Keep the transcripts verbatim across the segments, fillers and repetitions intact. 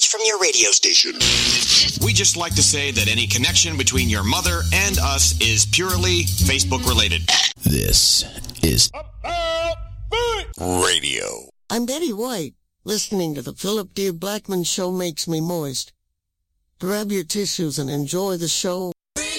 from your radio station. We just like to say that any connection between your mother and us is purely Facebook related. This is radio. I'm Betty White. Listening to the Philip D. Blackman Show makes me moist. Grab your tissues and enjoy the show.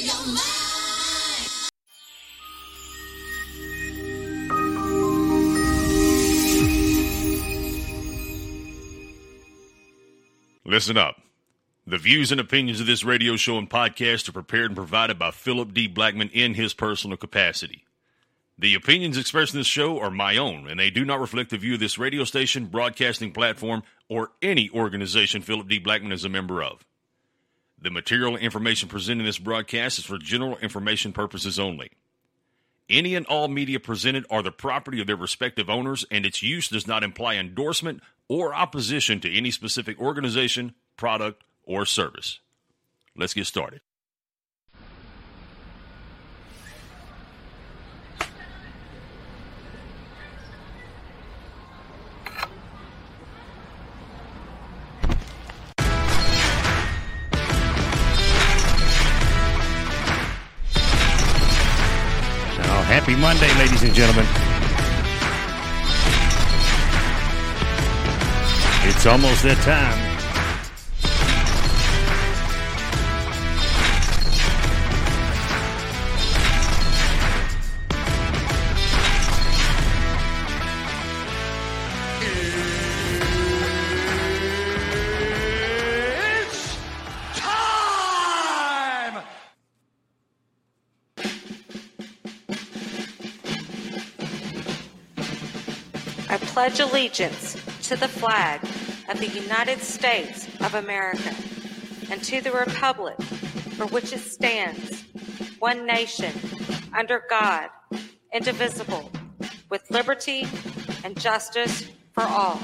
Listen up. The views and opinions of this radio show and podcast are prepared and provided by Philip D. Blackman in his personal capacity. The opinions expressed in this show are my own, and they do not reflect the view of this radio station, broadcasting platform, or any organization Philip D. Blackman is a member of. The material and information presented in this broadcast is for general information purposes only. Any and all media presented are the property of their respective owners, and its use does not imply endorsement or opposition to any specific organization, product, or service. Let's get started. Oh, happy Monday, ladies and gentlemen. It's almost that time. It's time! I pledge allegiance to the flag of the United States of America and to the republic for which it stands, one nation, under God, indivisible, with liberty and justice for all.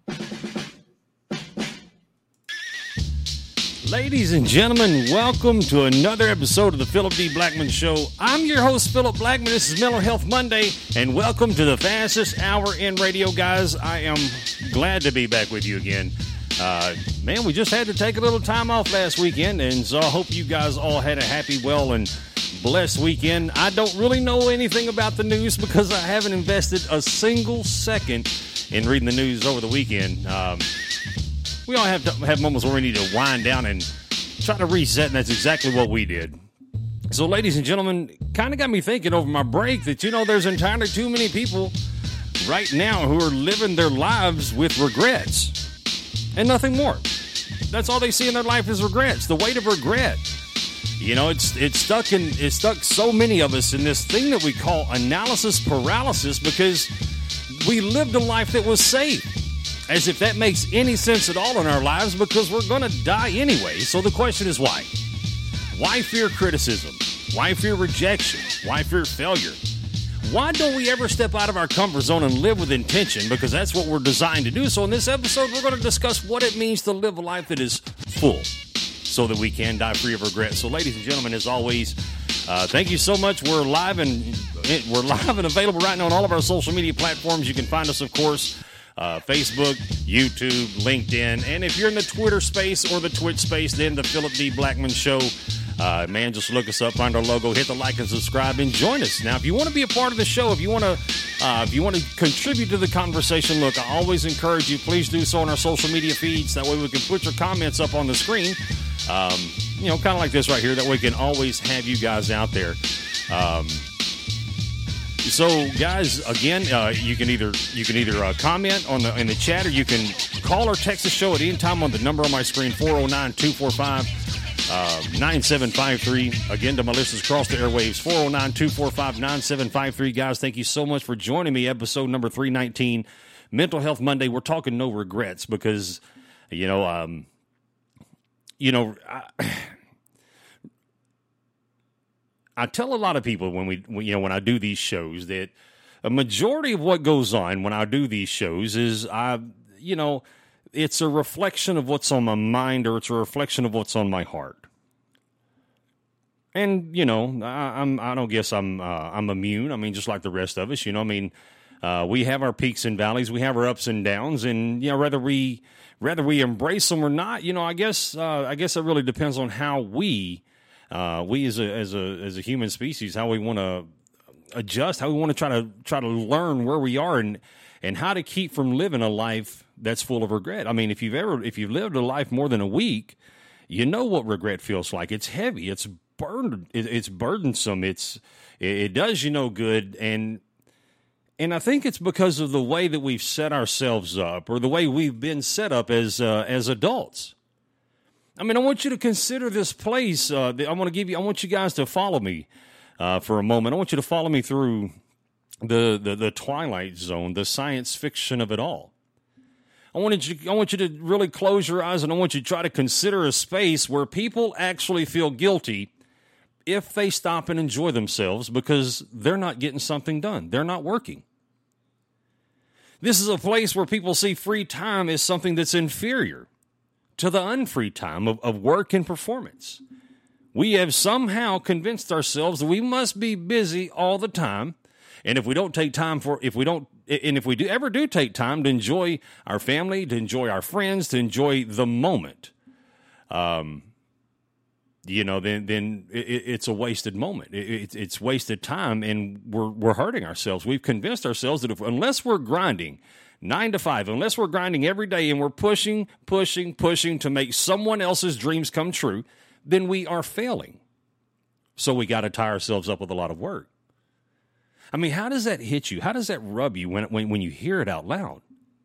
Ladies and gentlemen, welcome to another episode of the Philip D. Blackman Show. I'm your host, Philip Blackman. This is Mental Health Monday, and welcome to the fastest hour in radio, guys. I am glad to be back with you again. Uh, man, we just had to take a little time off last weekend, and so I hope you guys all had a happy, well, and blessed weekend. I don't really know anything about the news because I haven't invested a single second in reading the news over the weekend. Um, we all have to have moments where we need to wind down and try to reset, and that's exactly what we did. So, ladies and gentlemen, kind of got me thinking over my break that, you know, there's entirely too many people right now who are living their lives with regrets and nothing more. That's all they see in their life is regrets, the weight of regret. You know, it's it's stuck in it's stuck so many of us in this thing that we call analysis paralysis because we lived a life that was safe. As if that makes any sense at all in our lives, because we're going to die anyway. So the question is why? Why fear criticism? Why fear rejection? Why fear failure? Why don't we ever step out of our comfort zone and live with intention? Because that's what we're designed to do. So in this episode, we're going to discuss what it means to live a life that is full so that we can die free of regret. So ladies and gentlemen, as always, uh, thank you so much. We're live and we're live and available right now on all of our social media platforms. You can find us, of course, Uh, Facebook, YouTube, LinkedIn, and if you're in the Twitter space or the Twitch space, then the Philip D. Blackman Show. Uh, man, just look us up, find our logo, hit the like and subscribe, and join us. Now, if you want to be a part of the show, if you want to, uh, if you want to contribute to the conversation, look, I always encourage you. Please do so on our social media feeds. That way, we can put your comments up on the screen. Um, you know, kind of like this right here. That way, we can always have you guys out there. Um, So, guys, again, uh, you can either you can either uh, comment on the in the chat, or you can call or text the show at any time on the number on my screen, four oh nine, two four five, nine seven five three. Again, to my listeners across the airwaves, four oh nine, two four five, nine seven five three. Guys, thank you so much for joining me. Episode number three nineteen, Mental Health Monday. We're talking no regrets because, you know, um, you know, I, I tell a lot of people when we, you know, when I do these shows that a majority of what goes on when I do these shows is I, you know, it's a reflection of what's on my mind, or it's a reflection of what's on my heart. And, you know, I, I'm, I don't guess I'm, uh, I'm immune. I mean, just like the rest of us, you know, I mean, Uh, we have our peaks and valleys. We have our ups and downs, and you know, whether we whether we embrace them or not, you know, I guess uh, I guess it really depends on how we uh, we as a as a as a human species, how we want to adjust, how we want to try to try to learn where we are and and how to keep from living a life that's full of regret. I mean, if you've ever if you've lived a life more than a week, you know what regret feels like. It's heavy. It's burden. It, it's burdensome. It's it, it does you no good. And and I think it's because of the way that we've set ourselves up, or the way we've been set up as uh, as adults. I mean, I want you to consider this place. Uh, I want to give you. I want you guys to follow me uh, for a moment. I want you to follow me through the the, the Twilight Zone, the science fiction of it all. I wanted you, I want you to really close your eyes, and I want you to try to consider a space where people actually feel guilty if they stop and enjoy themselves because they're not getting something done. They're not working. This is a place where people see free time as something that's inferior to the unfree time of, of work and performance. We have somehow convinced ourselves that we must be busy all the time, and if we don't take time for, if we don't, and if we do ever do take time to enjoy our family, to enjoy our friends, to enjoy the moment, um, you know, then then it, it's a wasted moment. It, it's wasted time, and we're we're hurting ourselves. We've convinced ourselves that if, unless we're grinding nine to five, unless we're grinding every day and we're pushing, pushing, pushing to make someone else's dreams come true, then we are failing. So we got to tie ourselves up with a lot of work. I mean, how does that hit you? How does that rub you when when when you hear it out loud?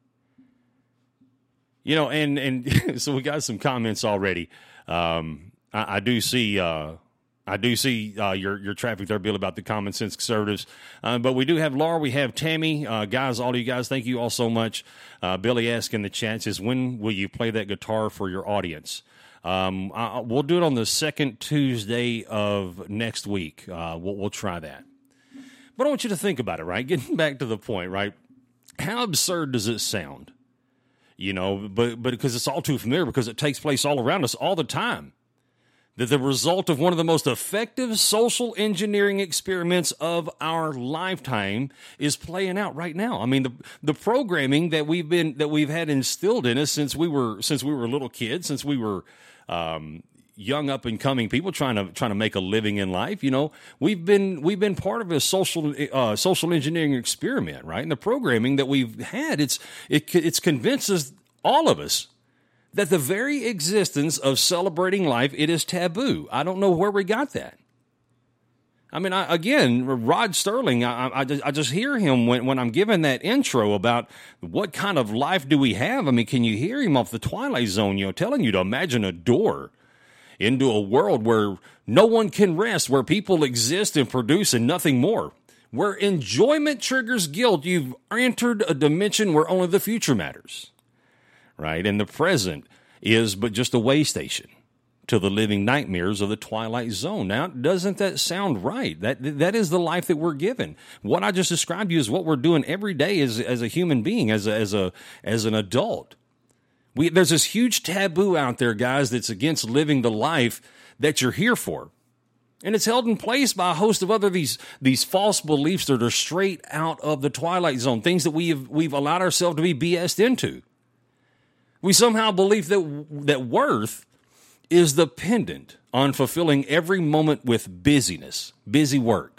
You know, and and so we got some comments already. Um, I, I do see, uh, I do see uh, your your traffic there, Bill, about the common sense conservatives. Uh, but we do have Laura, we have Tammy, uh, guys. All of you guys, thank you all so much. Uh, Billy asked in the chat, says, "When will you play that guitar for your audience?" Um, I, we'll do it on the second Tuesday of next week. Uh, we'll, we'll try that. But I want you to think about it, right? Getting back to the point, right? How absurd does it sound? You know, but but because it's all too familiar, because it takes place all around us all the time. That the result of one of the most effective social engineering experiments of our lifetime is playing out right now. I mean, the the programming that we've been that we've had instilled in us since we were since we were little kids, since we were um, young up and coming people trying to trying to make a living in life. You know, we've been we've been part of a social uh, social engineering experiment, right? And the programming that we've had, it's it it's convinces all of us that the very existence of celebrating life, it is taboo. I don't know where we got that. I mean, I, again, Rod Sterling, I, I, I just hear him when, when I'm giving that intro about what kind of life do we have. I mean, can you hear him off the Twilight Zone, you know, telling you to imagine a door into a world where no one can rest, where people exist and produce and nothing more, where enjoyment triggers guilt. You've entered a dimension where only the future matters. Right, and the present is but just a way station to the living nightmares of the Twilight Zone. Now, doesn't that sound right? That that is the life that we're given. What I just described to you is what we're doing every day as as a human being, as a, as a as an adult. We there's this huge taboo out there, guys, that's against living the life that you're here for. And it's held in place by a host of other these these false beliefs that are straight out of the Twilight Zone, things that we've we've allowed ourselves to be B S'd into. We somehow believe that that worth is dependent on fulfilling every moment with busyness, busy work.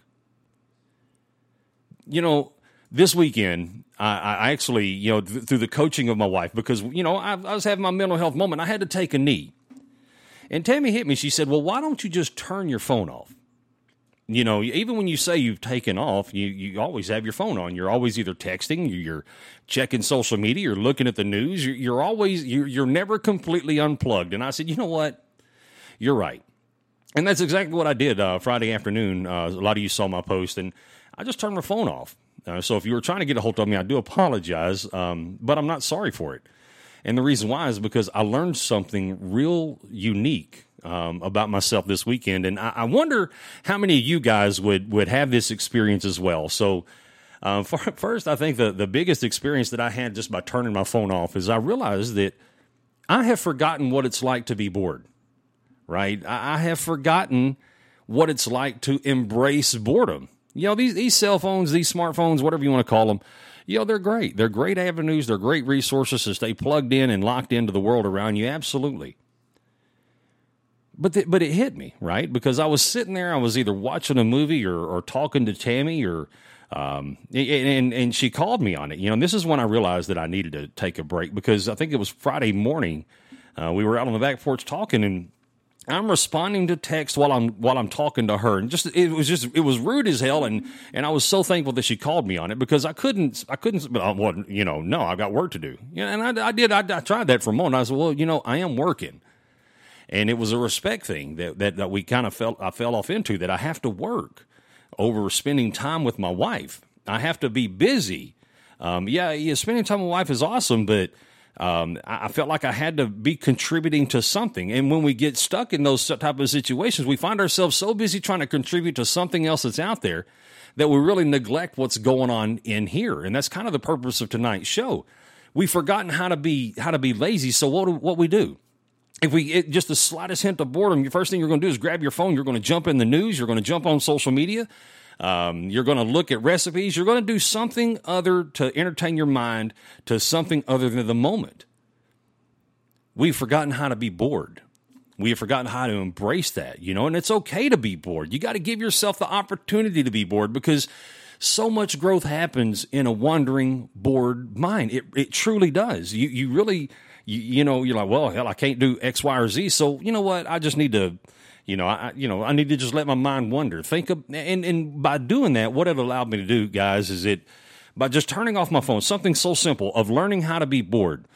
You know, this weekend, I, I actually, you know, th- through the coaching of my wife, because, you know, I, I was having my mental health moment. I had to take a knee. And Tammy hit me. She said, well, why don't you just turn your phone off? You know, even when you say you've taken off, you, you always have your phone on. You're always either texting, you're checking social media, you're looking at the news. You're, you're always, you're, you're never completely unplugged. And I said, you know what? You're right. And that's exactly what I did uh, Friday afternoon. Uh, a lot of you saw my post, and I just turned my phone off. Uh, so if you were trying to get a hold of me, I do apologize, um, but I'm not sorry for it. And the reason why is because I learned something real unique Um, about myself this weekend, and I, I wonder how many of you guys would, would have this experience as well. So uh, for, first, I think the, the biggest experience that I had just by turning my phone off is I realized that I have forgotten what it's like to be bored, right? I, I have forgotten what it's like to embrace boredom. You know, these, these cell phones, these smartphones, whatever you want to call them, you know, they're great. They're great avenues. They're great resources to stay plugged in and locked into the world around you. Absolutely. But the, but it hit me, right? Because I was sitting there, I was either watching a movie or, or talking to Tammy, or um, and and she called me on it. You know, and this is when I realized that I needed to take a break, because I think it was Friday morning. Uh, we were out on the back porch talking, and I'm responding to text while I'm while I'm talking to her, and just it was just it was rude as hell, and and I was so thankful that she called me on it, because I couldn't I couldn't well, you know no I've got work to do, yeah, and I, I did I, I tried that for a moment. I said, well, you know, I am working. And it was a respect thing that, that, that we kind of felt, I fell off into, that I have to work over spending time with my wife. I have to be busy. Um, yeah, yeah, spending time with my wife is awesome, but um, I, I felt like I had to be contributing to something. And when we get stuck in those type of situations, we find ourselves so busy trying to contribute to something else that's out there that we really neglect what's going on in here. And that's kind of the purpose of tonight's show. We've forgotten how to be how to be lazy. So what do, what we do? If we get just the slightest hint of boredom, the first thing you're going to do is grab your phone. You're going to jump in the news. You're going to jump on social media. Um, you're going to look at recipes. You're going to do something other to entertain your mind, to something other than the moment. We've forgotten how to be bored. We have forgotten how to embrace that, you know, and it's okay to be bored. You got to give yourself the opportunity to be bored, because so much growth happens in a wandering, bored mind. It it truly does. You you really... You, you know, you're like, well, hell, I can't do X, Y, or Z. So you know what? I just need to, you know, I, you know, I need to just let my mind wander. Think of, and, and by doing that, what it allowed me to do, guys, is it, by just turning off my phone, something so simple of learning how to be bored.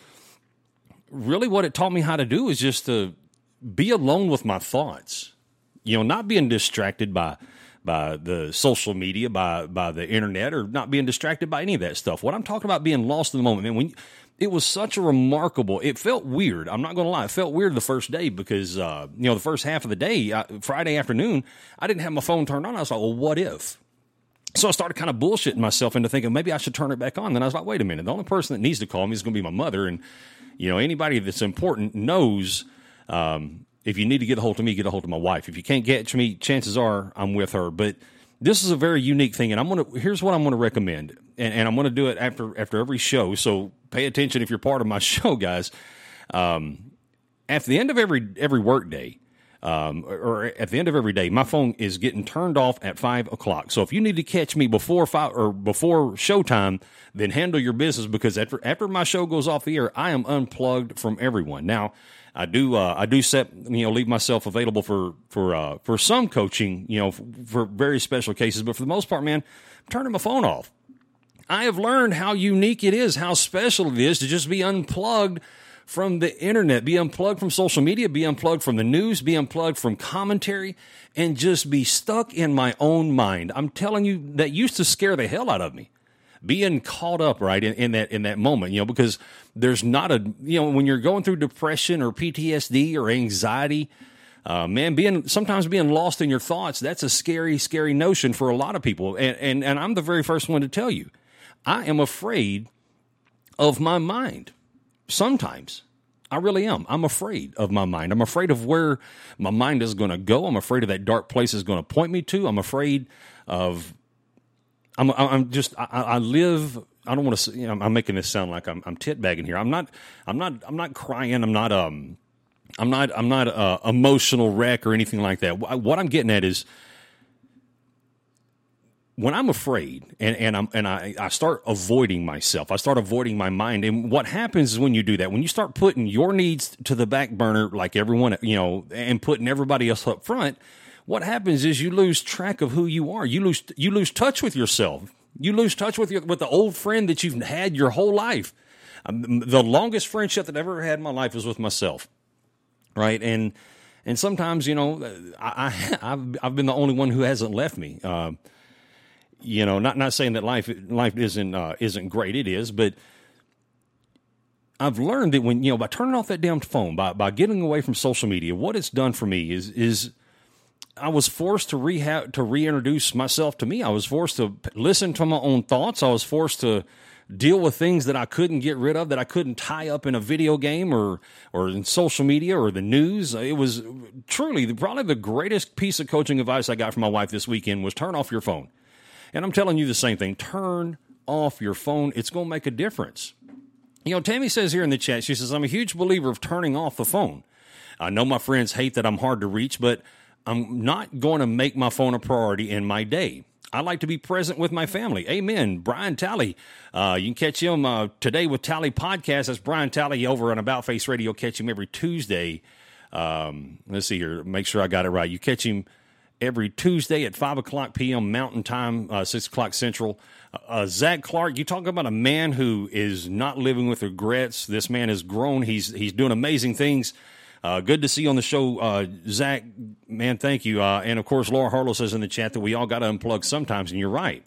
Really what it taught me how to do is just to be alone with my thoughts, you know, not being distracted by, by the social media, by, by the internet, or not being distracted by any of that stuff. What I'm talking about, being lost in the moment, man, when it was such a remarkable, it felt weird. I'm not going to lie. It felt weird the first day, because, uh, you know, the first half of the day, uh, Friday afternoon, I didn't have my phone turned on. I was like, well, what if? So I started kind of bullshitting myself into thinking maybe I should turn it back on. Then I was like, wait a minute. The only person that needs to call me is going to be my mother. And, you know, anybody that's important knows, um, if you need to get a hold of me, get a hold of my wife. If you can't catch me, chances are I'm with her. But this is a very unique thing, and I'm gonna. Here's what I'm gonna recommend, and, and I'm gonna do it after after every show. So pay attention if you're part of my show, guys. Um, at the end of every every work day, um, or, or at the end of every day, my phone is getting turned off at five o'clock. So if you need to catch me before five or before showtime, then handle your business, because after after my show goes off the air, I am unplugged from everyone. Now, I do uh, I do set you know leave myself available for for uh, for some coaching, you know, for, for very special cases, but for the most part, man, I'm turning my phone off. I have learned how unique it is, how special it is to just be unplugged from the internet, be unplugged from social media, be unplugged from the news, be unplugged from commentary, and just be stuck in my own mind. I'm telling you, that used to scare the hell out of me. Being caught up, right, in, in that in that moment, you know, because there's not a, you know, when you're going through depression or P T S D or anxiety, uh, man, being sometimes being lost in your thoughts, that's a scary, scary notion for a lot of people. And, and, and I'm the very first one to tell you, I am afraid of my mind. Sometimes I really am. I'm afraid of my mind. I'm afraid of where my mind is going to go. I'm afraid of that dark place is going to point me to. I'm afraid of, I'm, I'm just, I, I live, I don't want to, you know, I'm making this sound like I'm, I'm tit bagging here. I'm not, I'm not, I'm not crying. I'm not, um, I'm not, I'm not a emotional wreck or anything like that. What I'm getting at is, when I'm afraid and, and I'm and I, I start avoiding myself, I start avoiding my mind. And what happens is when you do that, when you start putting your needs to the back burner, like everyone, you know, and putting everybody else up front, what happens is you lose track of who you are. You lose you lose touch with yourself. You lose touch with your with the old friend that you've had your whole life. Um, the longest friendship that I've ever had in my life was with myself, right? And and sometimes, you know, I, I I've I've been the only one who hasn't left me. Uh, You know, not not saying that life life isn't uh, isn't great. It is, but I've learned that when you know by turning off that damn phone, by by getting away from social media, what it's done for me is is I was forced to reha- to reintroduce myself to me. I was forced to listen to my own thoughts. I was forced to deal with things that I couldn't get rid of, that I couldn't tie up in a video game or or in social media or the news. It was truly the, probably the greatest piece of coaching advice I got from my wife this weekend was turn off your phone. And I'm telling you the same thing. Turn off your phone, it's going to make a difference. You know, Tammy says here in the chat, she says, I'm a huge believer of turning off the phone. I know my friends hate that I'm hard to reach, but I'm not going to make my phone a priority in my day. I like to be present with my family. Amen. Brian Talley, uh, you can catch him uh, today with Talley Podcast. That's Brian Talley over on About Face Radio. Catch him every Tuesday. Um, let's see here. Make sure I got it right. You catch him every Tuesday at five o'clock p.m. Mountain Time, uh, six o'clock Central. Uh, Zach Clark, you talk about a man who is not living with regrets. This man has grown. He's he's doing amazing things. Uh, good to see you on the show, uh, Zach. Man, thank you. Uh, and, of course, Laura Harlow says in the chat that we all got to unplug sometimes, and you're right.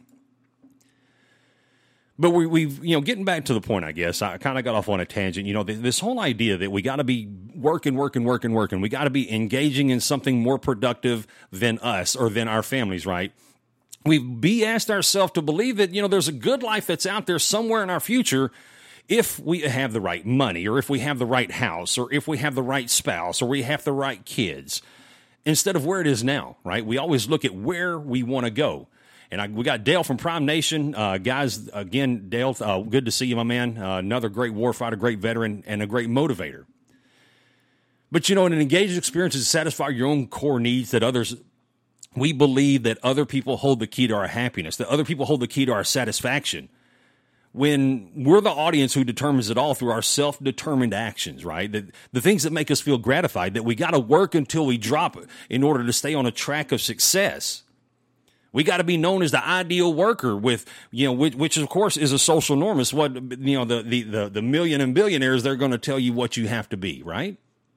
But we, we've, you know, getting back to the point, I guess, I kind of got off on a tangent. You know, th- this whole idea that we got to be working, working, working, working. We got to be engaging in something more productive than us or than our families, right? We've B S'd ourselves to believe that, you know, there's a good life that's out there somewhere in our future if we have the right money, or if we have the right house, or if we have the right spouse, or we have the right kids, instead of where it is now, right? We always look at where we want to go. And I, we got Dale from Prime Nation. Uh, guys, again, Dale, uh, good to see you, my man. Uh, another great warfighter, great veteran, and a great motivator. But, you know, an engaged experience is to satisfy your own core needs that others, we believe that other people hold the key to our happiness, that other people hold the key to our satisfaction. When we're the audience who determines it all through our self-determined actions, right? The, the things that make us feel gratified, that we got to work until we drop it in order to stay on a track of success. We got to be known as the ideal worker with, you know, which, which of course is a social norm. It's what, you know, the, the, the, the million and billionaires, they're going to tell you what you have to be, right?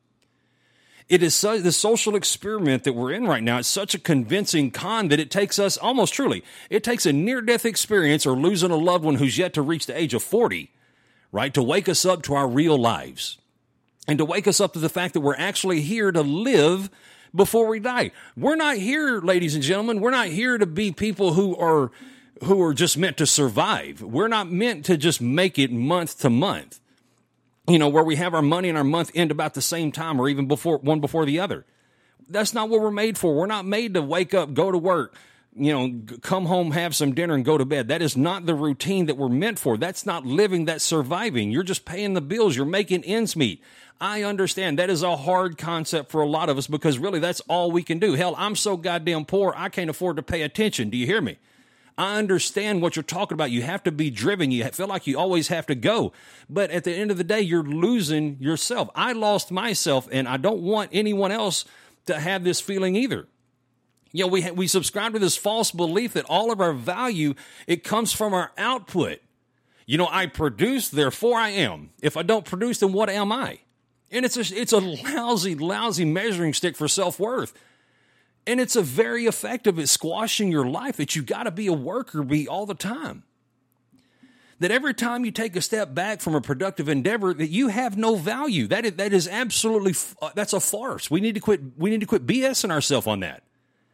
It is so, the social experiment that we're in right now. It's such a convincing con that it takes us almost truly. It takes a near-death experience or losing a loved one who's yet to reach the age of forty, right, to wake us up to our real lives and to wake us up to the fact that we're actually here to live before we die. We're not here, ladies and gentlemen. We're not here to be people who are who are just meant to survive. We're not meant to just make it month to month. You know, where we have our money and our month end about the same time or even before one before the other. That's not what we're made for. We're not made to wake up, go to work, you know, come home, have some dinner and go to bed. That is not the routine that we're meant for. That's not living, that's surviving. You're just paying the bills. You're making ends meet. I understand that is a hard concept for a lot of us because really that's all we can do. Hell, I'm so goddamn poor, I can't afford to pay attention. Do you hear me? I understand what you're talking about. You have to be driven. You feel like you always have to go. But at the end of the day, you're losing yourself. I lost myself, and I don't want anyone else to have this feeling either. You know, we ha- we subscribe to this false belief that all of our value, it comes from our output. You know, I produce, therefore I am. If I don't produce, then what am I? And it's a, it's a lousy, lousy measuring stick for self-worth. And it's a very effective at squashing your life that you got to be a worker bee all the time. That every time you take a step back from a productive endeavor, that you have no value. That is, that is absolutely, that's a farce. We need to quit, we need to quit BSing ourselves on that.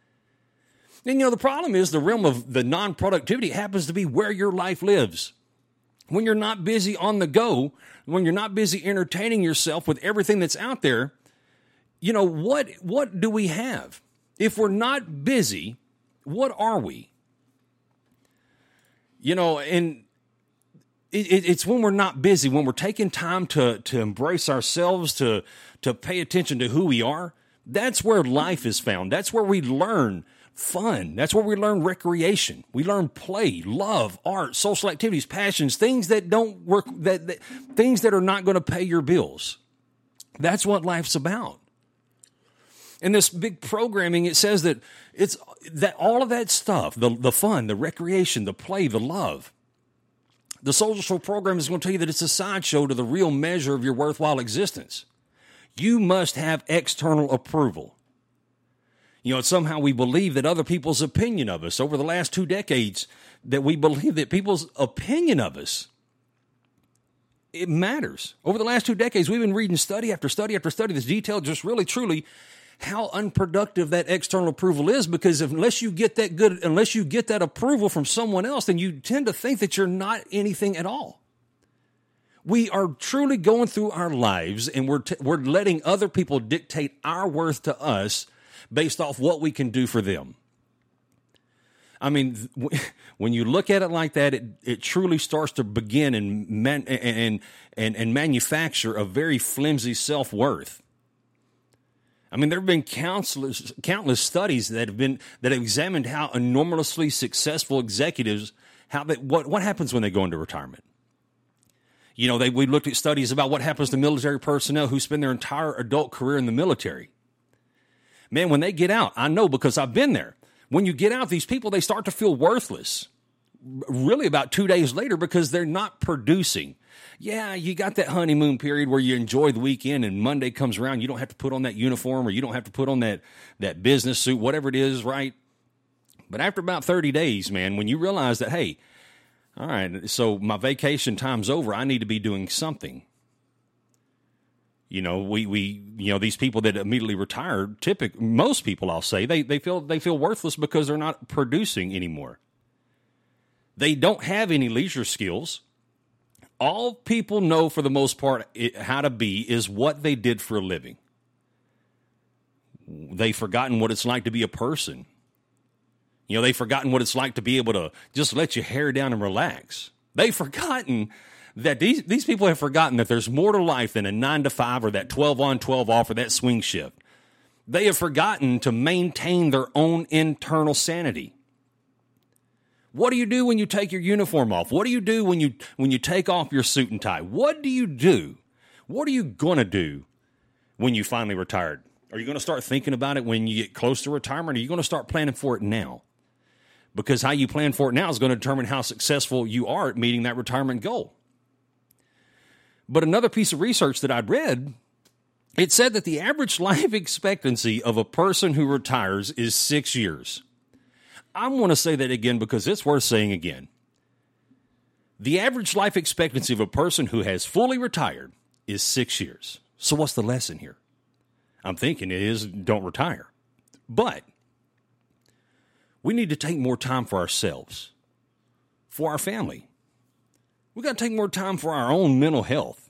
And you know, the problem is the realm of the non-productivity happens to be where your life lives. When you're not busy on the go, when you're not busy entertaining yourself with everything that's out there, you know, what, what do we have? If we're not busy, what are we? You know, and it, it, it's when we're not busy, when we're taking time to, to embrace ourselves, to, to pay attention to who we are, that's where life is found. That's where we learn fun. That's where we learn recreation. We learn play, love, art, social activities, passions, things that don't work, that, that things that are not going to pay your bills. That's what life's about. In this big programming, it says that it's that all of that stuff, the, the fun, the recreation, the play, the love, the social program is going to tell you that it's a sideshow to the real measure of your worthwhile existence. You must have external approval. You know, somehow we believe that other people's opinion of us over the last two decades, that we believe that people's opinion of us, it matters. Over the last two decades, we've been reading study after study after study that's detailed just really, truly how unproductive that external approval is, because if, unless you get that good, unless you get that approval from someone else, then you tend to think that you're not anything at all. We are truly going through our lives and we're, t- we're letting other people dictate our worth to us based off what we can do for them. I mean, when you look at it like that, it, it truly starts to begin and man, and, and and manufacture a very flimsy self-worth. I mean, there have been countless countless studies that have been that have examined how enormously successful executives, how they, what what happens when they go into retirement. You know, they we looked at studies about what happens to military personnel who spend their entire adult career in the military. Man, when they get out, I know because I've been there. When you get out, these people, they start to feel worthless really about two days later because they're not producing. Yeah, you got that honeymoon period where you enjoy the weekend and Monday comes around, you don't have to put on that uniform or you don't have to put on that, that business suit, whatever it is, right? But after about thirty days, man, when you realize that, hey, all right, so my vacation time's over, I need to be doing something. You know, we, we, you know, these people that immediately retired, typic, most people, I'll say, they, they feel, they feel worthless because they're not producing anymore. They don't have any leisure skills. All people know for the most part it, how to be is what they did for a living. They've forgotten what it's like to be a person. You know, they've forgotten what it's like to be able to just let your hair down and relax. They've forgotten that these, these people have forgotten that there's more to life than a nine to five or that twelve on, twelve off or that swing shift. They have forgotten to maintain their own internal sanity. What do you do when you take your uniform off? What do you do when you when you take off your suit and tie? What do you do? What are you going to do when you finally retired? Are you going to start thinking about it when you get close to retirement? Or are you going to start planning for it now? Because how you plan for it now is going to determine how successful you are at meeting that retirement goal. But another piece of research that I'd read, it said that the average life expectancy of a person who retires is six years. I want to say that again because it's worth saying again. The average life expectancy of a person who has fully retired is six years. So what's the lesson here? I'm thinking it is don't retire. But we need to take more time for ourselves, for our family. We got to take more time for our own mental health.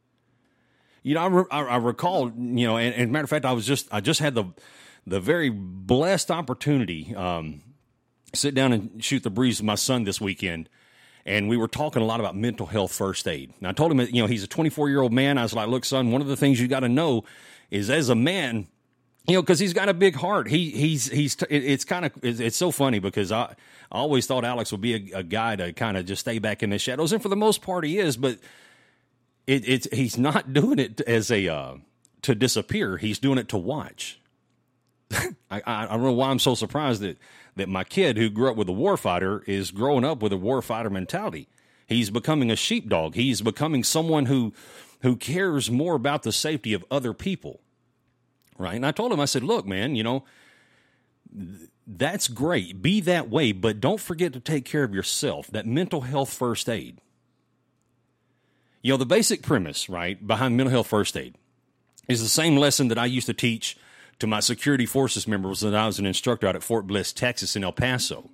You know, I, re- I recall, you know, and, and matter of fact, I was just, I just had the, the very blessed opportunity, um, sit down and shoot the breeze with my son this weekend. And we were talking a lot about mental health first aid. And I told him, that, you know, he's a twenty-four year old man. I was like, look, son, one of the things you got to know is as a man, you know, because he's got a big heart. He he's he's it's kind of it's, it's so funny because I, I always thought Alex would be a, a guy to kind of just stay back in the shadows, and for the most part he is. But it, it's he's not doing it as a uh, to disappear. He's doing it to watch. I, I I don't know why I'm so surprised that that my kid who grew up with a warfighter is growing up with a warfighter mentality. He's becoming a sheepdog. He's becoming someone who who cares more about the safety of other people. Right. And I told him, I said, look, man, you know, th- that's great. Be that way, but don't forget to take care of yourself. That mental health first aid. You know, the basic premise, right, behind mental health first aid is the same lesson that I used to teach to my security forces members when I was an instructor out at Fort Bliss, Texas, in El Paso.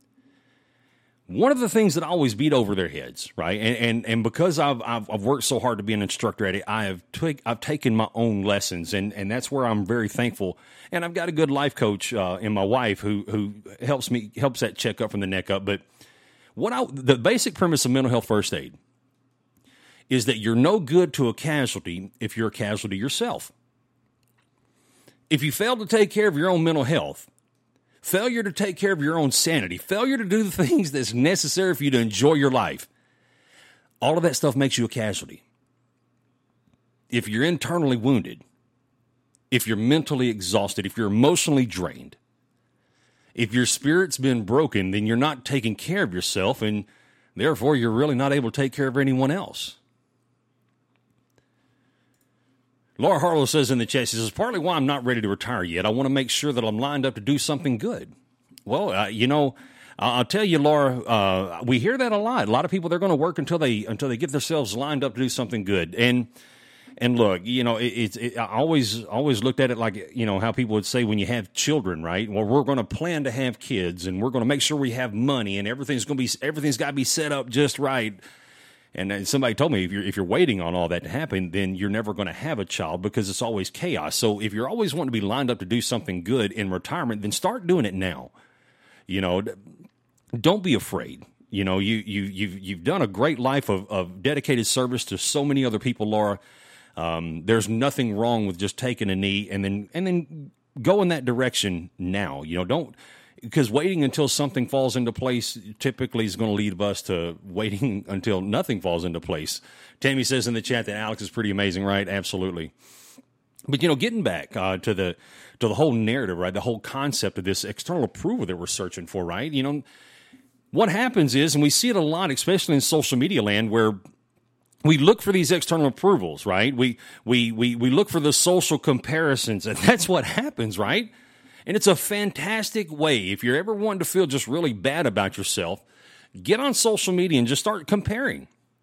One of the things that I always beat over their heads, right, and and, and because I've, I've I've worked so hard to be an instructor at it, I have t- I've taken my own lessons, and, and that's where I'm very thankful. And I've got a good life coach uh, in my wife who who helps me helps that check up from the neck up. But what I, the basic premise of mental health first aid is that you're no good to a casualty if you're a casualty yourself. If you fail to take care of your own mental health, failure to take care of your own sanity, failure to do the things that's necessary for you to enjoy your life, all of that stuff makes you a casualty. If you're internally wounded, if you're mentally exhausted, if you're emotionally drained, if your spirit's been broken, then you're not taking care of yourself, and therefore you're really not able to take care of anyone else. Laura Harlow says in the chat, she says, partly why I'm not ready to retire yet. I want to make sure that I'm lined up to do something good. Well, uh, you know, I'll tell you, Laura, uh, we hear that a lot. A lot of people, they're going to work until they until they get themselves lined up to do something good. And and look, you know, it, it's it, I always always looked at it like, you know, how people would say when you have children, right? Well, we're going to plan to have kids, and we're going to make sure we have money, and everything's going to be everything's got to be set up just right. And somebody told me if you're if you're waiting on all that to happen, then you're never going to have a child because it's always chaos. So if you're always wanting to be lined up to do something good in retirement, then start doing it now. You know, don't be afraid. You know, you, you, you've, you've done a great life of, of dedicated service to so many other people, Laura. Um, there's nothing wrong with just taking a knee and then, and then go in that direction now. You know, don't, because waiting until something falls into place typically is going to lead us to waiting until nothing falls into place. Tammy says in the chat that Alex is pretty amazing, right? Absolutely. But, you know, getting back uh, to the to the whole narrative, right, the whole concept of this external approval that we're searching for, right? You know, what happens is, and we see it a lot, especially in social media land, where we look for these external approvals, right? We we we we look for the social comparisons, and that's what happens, right? And it's a fantastic way, if you're ever wanting to feel just really bad about yourself, get on social media and just start comparing.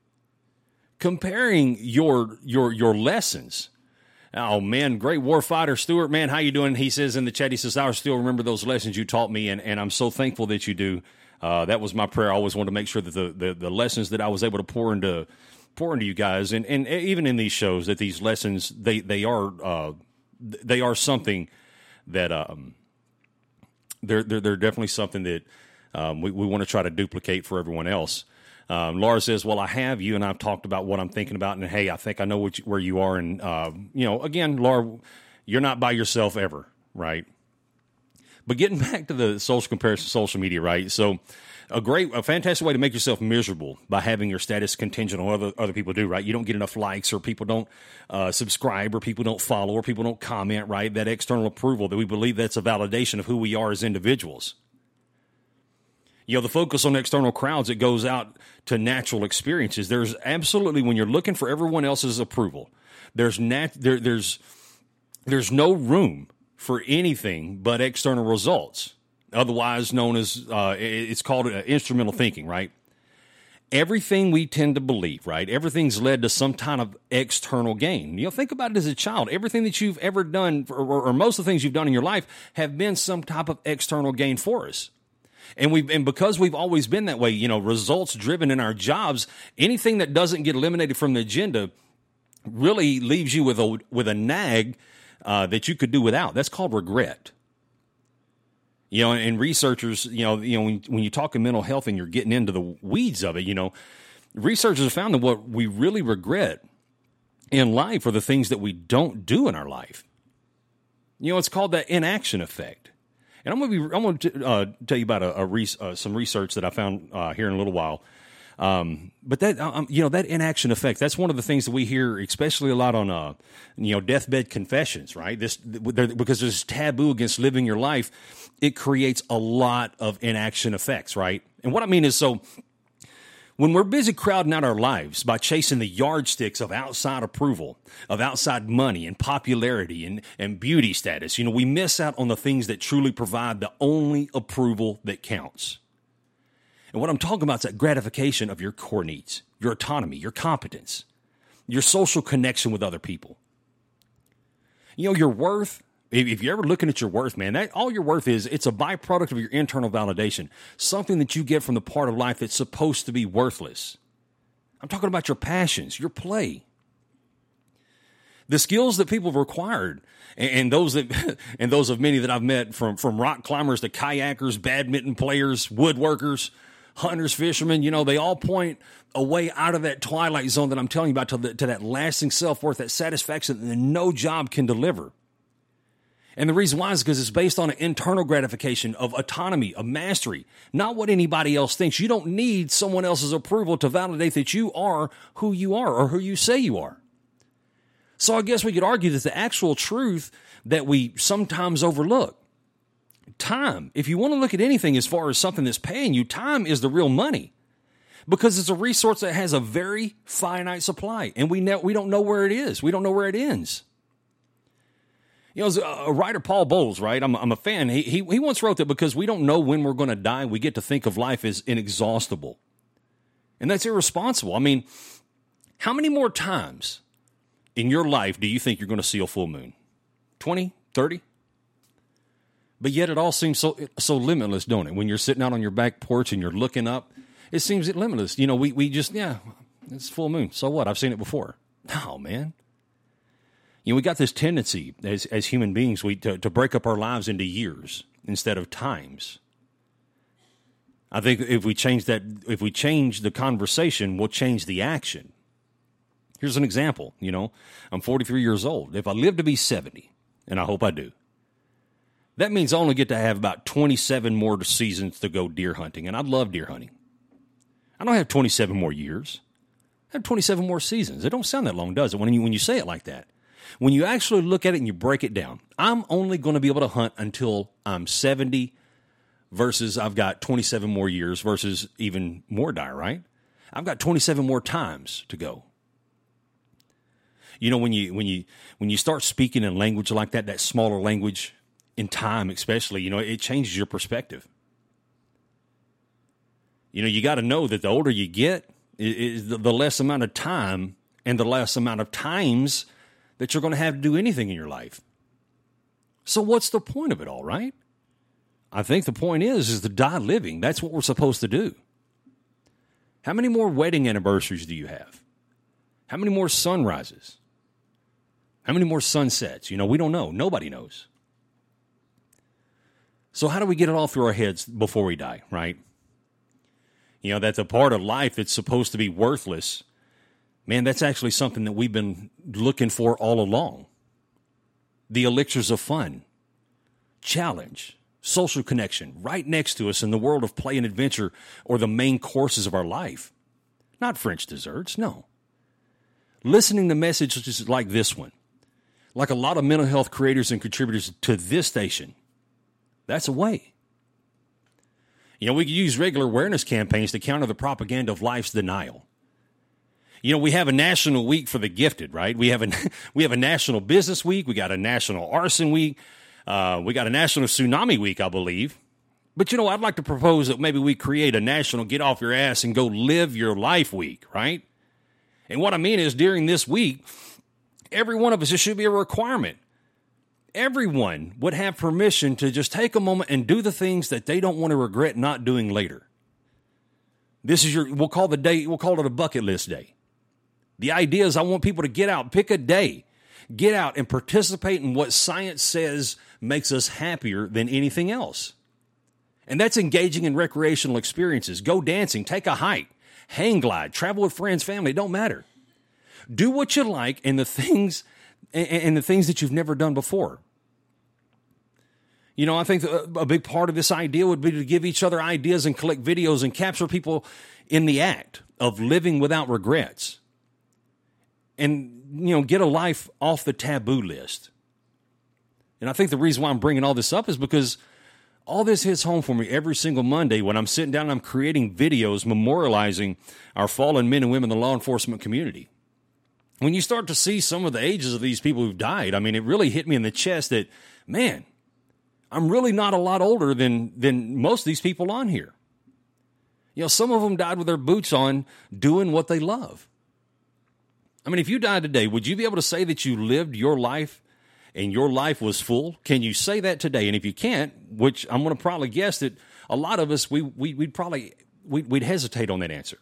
Comparing your your your lessons. Oh, man, great warfighter, Stuart, man, how you doing? He says in the chat, he says, I still remember those lessons you taught me, and, and I'm so thankful that you do. Uh, that was my prayer. I always wanted to make sure that the, the, the lessons that I was able to pour into pour into you guys, and, and even in these shows, that these lessons, they, they are uh, they are something that um, they're, they're, they're definitely something that um, we, we want to try to duplicate for everyone else. Um, Laura says, well, I have you, and I've talked about what I'm thinking about, and hey, I think I know what you, where you are. And, uh, you know, again, Laura, you're not by yourself ever, right? But getting back to the social comparison, social media, right? So a great, a fantastic way to make yourself miserable by having your status contingent on what other, other people do, right? You don't get enough likes, or people don't uh, subscribe, or people don't follow, or people don't comment, right? That external approval that we believe that's a validation of who we are as individuals. You know, the focus on external crowds, it goes out to natural experiences. There's absolutely, when you're looking for everyone else's approval, there's nat- there, there's there's no room for anything but external results, otherwise known as, uh, it's called uh, instrumental thinking, right? Everything we tend to believe, right? Everything's led to some kind of external gain. You know, think about it as a child. Everything that you've ever done, or, or most of the things you've done in your life, have been some type of external gain for us. And we and because we've always been that way, you know, results driven in our jobs, anything that doesn't get eliminated from the agenda really leaves you with a with a nag uh, that you could do without. That's called regret. You know, and researchers, you know, you know, when when you talk in mental health and you're getting into the weeds of it, you know, researchers have found that what we really regret in life are the things that we don't do in our life. You know, it's called that inaction effect. And I'm going to be, I'm going to uh, tell you about a, a re, uh, some research that I found uh, here in a little while. Um, but that, um, you know, that inaction effect, that's one of the things that we hear, especially a lot on, uh, you know, deathbed confessions, right? This, because there's taboo against living your life, it creates a lot of inaction effects, right? And what I mean is, so when we're busy crowding out our lives by chasing the yardsticks of outside approval, of outside money and popularity and, and beauty status, you know, we miss out on the things that truly provide the only approval that counts. And what I'm talking about is that gratification of your core needs, your autonomy, your competence, your social connection with other people. You know, your worth, if you're ever looking at your worth, man, that all your worth is, it's a byproduct of your internal validation, something that you get from the part of life that's supposed to be worthless. I'm talking about your passions, your play. The skills that people have required, and those that, and those of many that I've met, from, from rock climbers to kayakers, badminton players, woodworkers, hunters, fishermen, you know, they all point a way out of that twilight zone that I'm telling you about, to, the, to that lasting self-worth, that satisfaction that no job can deliver. And the reason why is because it's based on an internal gratification of autonomy, of mastery, not what anybody else thinks. You don't need someone else's approval to validate that you are who you are, or who you say you are. So I guess we could argue that the actual truth that we sometimes overlook, time, if you want to look at anything as far as something that's paying you, time is the real money, because it's a resource that has a very finite supply, and we know, we don't know where it is. We don't know where it ends. You know, a writer, Paul Bowles, right? I'm, I'm a fan. He, he he once wrote that because we don't know when we're going to die, we get to think of life as inexhaustible. And that's irresponsible. I mean, how many more times in your life do you think you're going to see a full moon? twenty, thirty? But yet it all seems so so limitless, don't it? When you're sitting out on your back porch and you're looking up, it seems limitless. You know, we, we just, yeah, it's full moon. So what? I've seen it before. No, man. You know, we got this tendency as as human beings we to, to break up our lives into years instead of times. I think if we change that, if we change the conversation, we'll change the action. Here's an example. You know, I'm forty-three years old. If I live to be seventy, and I hope I do, that means I only get to have about twenty-seven more seasons to go deer hunting, and I love deer hunting. I don't have twenty-seven more years. I have twenty-seven more seasons. It don't sound that long, does it, when you, when you say it like that? When you actually look at it and you break it down, I'm only going to be able to hunt until I'm seventy versus I've got twenty-seven more years versus even more dire, right? I've got twenty-seven more times to go. You know, when you when you when you start speaking in language like that, that smaller language, in time especially, you know, it changes your perspective. You know, you got to know that the older you get, is the less amount of time and the less amount of times that you're going to have to do anything in your life. So what's the point of it all, right? I think the point is, is to die living. That's what we're supposed to do. How many more wedding anniversaries do you have? How many more sunrises? How many more sunsets? You know, we don't know. Nobody knows. So how do we get it all through our heads before we die, right? You know, that's a part of life that's supposed to be worthless. Man, that's actually something that we've been looking for all along. The elixirs of fun, challenge, social connection, right next to us in the world of play and adventure, or the main courses of our life. Not French desserts, no. Listening to messages like this one, like a lot of mental health creators and contributors to this station, that's a way. You know, we could use regular awareness campaigns to counter the propaganda of life's denial. You know, we have a national week for the gifted, right? We have a we have a national business week. We got a national arson week. Uh, we got a national tsunami week, I believe. But, you know, I'd like to propose that maybe we create a national get off your ass and go live your life week, right? And what I mean is during this week, every one of us, it should be a requirement. Everyone would have permission to just take a moment and do the things that they don't want to regret not doing later. This is your, we'll call the day, we'll call it a bucket list day. The idea is I want people to get out, pick a day, get out and participate in what science says makes us happier than anything else. And that's engaging in recreational experiences. Go dancing, take a hike, hang glide, travel with friends, family, it don't matter. Do what you like and the things and the things that you've never done before. You know, I think a big part of this idea would be to give each other ideas and collect videos and capture people in the act of living without regrets. And, you know, get a life off the taboo list. And I think the reason why I'm bringing all this up is because all this hits home for me every single Monday when I'm sitting down and I'm creating videos memorializing our fallen men and women in the law enforcement community. When you start to see some of the ages of these people who've died, I mean, it really hit me in the chest that, man, I'm really not a lot older than, than most of these people on here. You know, some of them died with their boots on doing what they love. I mean, if you died today, would you be able to say that you lived your life and your life was full? Can you say that today? And if you can't, which I'm going to probably guess that a lot of us, we, we, we'd probably, we'd, we'd hesitate on that answer.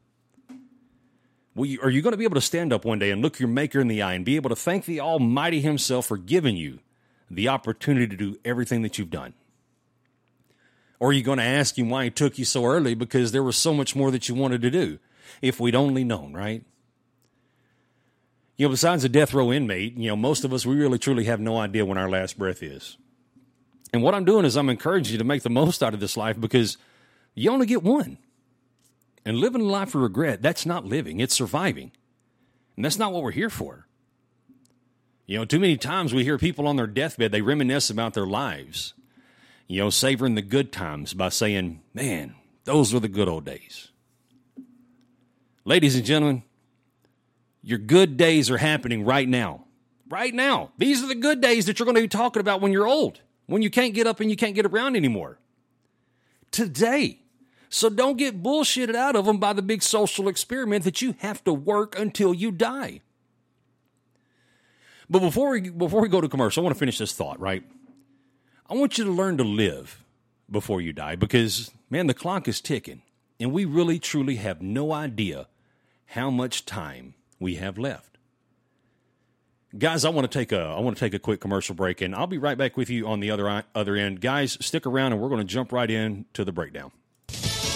Well, you, are you going to be able to stand up one day and look your maker in the eye and be able to thank the Almighty himself for giving you the opportunity to do everything that you've done? Or are you going to ask him why he took you so early because there was so much more that you wanted to do? If we'd only known, right? You know, besides a death row inmate, you know, most of us, we really truly have no idea when our last breath is. And what I'm doing is I'm encouraging you to make the most out of this life because you only get one. And living a life of regret, that's not living, it's surviving. And that's not what we're here for. You know, too many times we hear people on their deathbed, they reminisce about their lives. You know, savoring the good times by saying, man, those were the good old days. Ladies and gentlemen, your good days are happening right now. Right now. These are the good days that you're going to be talking about when you're old, when you can't get up and you can't get around anymore. Today. So don't get bullshitted out of them by the big social experiment that you have to work until you die. But before we, before we go to commercial, I want to finish this thought, right? I want you to learn to live before you die because, man, the clock is ticking. And we really, truly have no idea how much time we have left. Guys, I want to take a I want to take a quick commercial break, and I'll be right back with you on the other other end. Guys, stick around, and we're going to jump right in to the breakdown.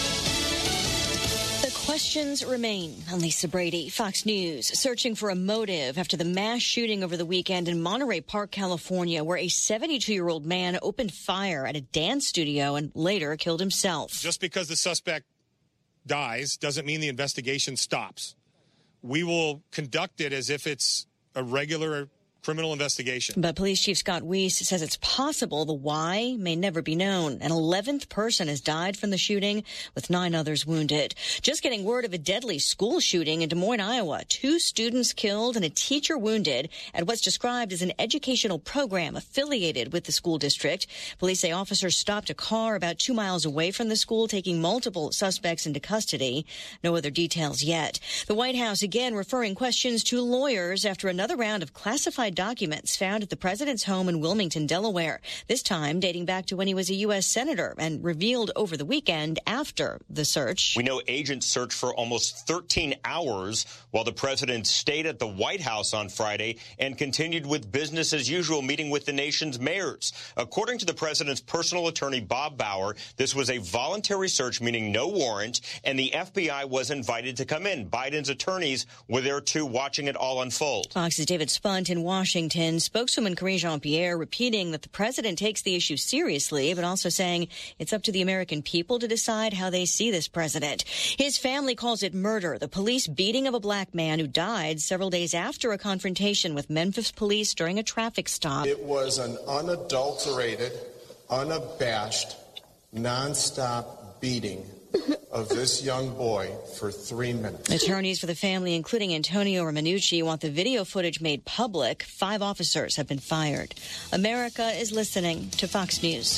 Questions remain. I'm Lisa Brady, Fox News, searching for a motive after the mass shooting over the weekend in Monterey Park, California, where a seventy-two-year-old man opened fire at a dance studio and later killed himself. Just because the suspect dies doesn't mean the investigation stops. We will conduct it as if it's a regular criminal investigation. But Police Chief Scott Weiss says it's possible the why may never be known. An eleventh person has died from the shooting, with nine others wounded. Just getting word of a deadly school shooting in Des Moines, Iowa. Two students killed and a teacher wounded at what's described as an educational program affiliated with the school district. Police say officers stopped a car about two miles away from the school, taking multiple suspects into custody. No other details yet. The White House again referring questions to lawyers after another round of classified documents found at the president's home in Wilmington, Delaware, this time dating back to when he was a U S senator and revealed over the weekend after the search. We know agents searched for almost thirteen hours while the president stayed at the White House on Friday and continued with business as usual, meeting with the nation's mayors. According to the president's personal attorney, Bob Bauer, this was a voluntary search, meaning no warrant, and the F B I was invited to come in. Biden's attorneys were there, too, watching it all unfold. Fox's David Spunt in Washington. Washington, spokeswoman Karine Jean-Pierre repeating that the president takes the issue seriously, but also saying it's up to the American people to decide how they see this president. His family calls it murder, the police beating of a black man who died several days after a confrontation with Memphis police during a traffic stop. It was an unadulterated, unabashed, nonstop beating of this young boy for three minutes. Attorneys for the family, including Antonio Romanucci, want the video footage made public. Five officers have been fired. America is listening to Fox News.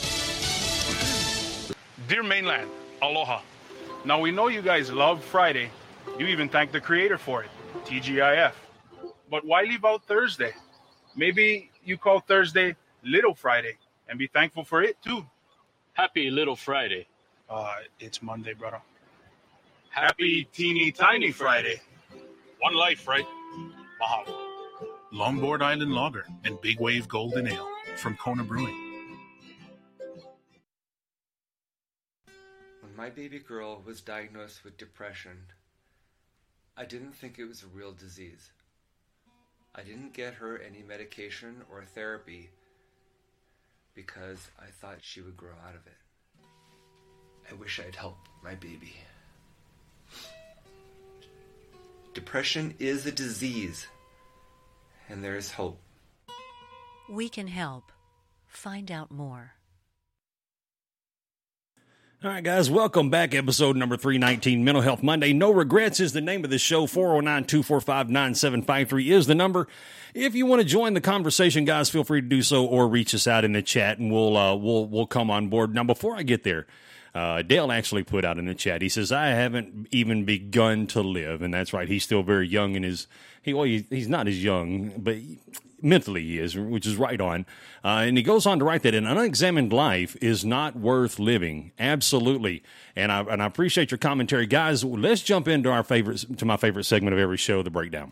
Dear Mainland, aloha. Now, we know you guys love Friday. You even thank the creator for it, T G I F. But why leave out Thursday? Maybe you call Thursday Little Friday and be thankful for it, too. Happy Little Friday. Uh, it's Monday, brother. Happy Teeny Tiny Friday. One life, right? Mahalo. Longboard Island Lager and Big Wave Golden Ale from Kona Brewing. When my baby girl was diagnosed with depression, I didn't think it was a real disease. I didn't get her any medication or therapy because I thought she would grow out of it. I wish I'd helped my baby. Depression is a disease, and there is hope. We can help. Find out more. All right, guys, welcome back. Episode number three nineteen, Mental Health Monday. No Regrets is the name of the show. four oh nine, two four five, nine seven five three is the number. If you want to join the conversation, guys, feel free to do so or reach us out in the chat, and we'll uh, we'll we'll come on board. Now, before I get there, Uh, Dale actually put out in the chat, he says, I haven't even begun to live. And that's right. He's still very young in his, he, well, he, he's not as young, but he, mentally he is, which is right on. Uh, and he goes on to write that an unexamined life is not worth living. Absolutely. And I, and I appreciate your commentary. Guys, let's jump into our favorite, to my favorite segment of every show, The Breakdown.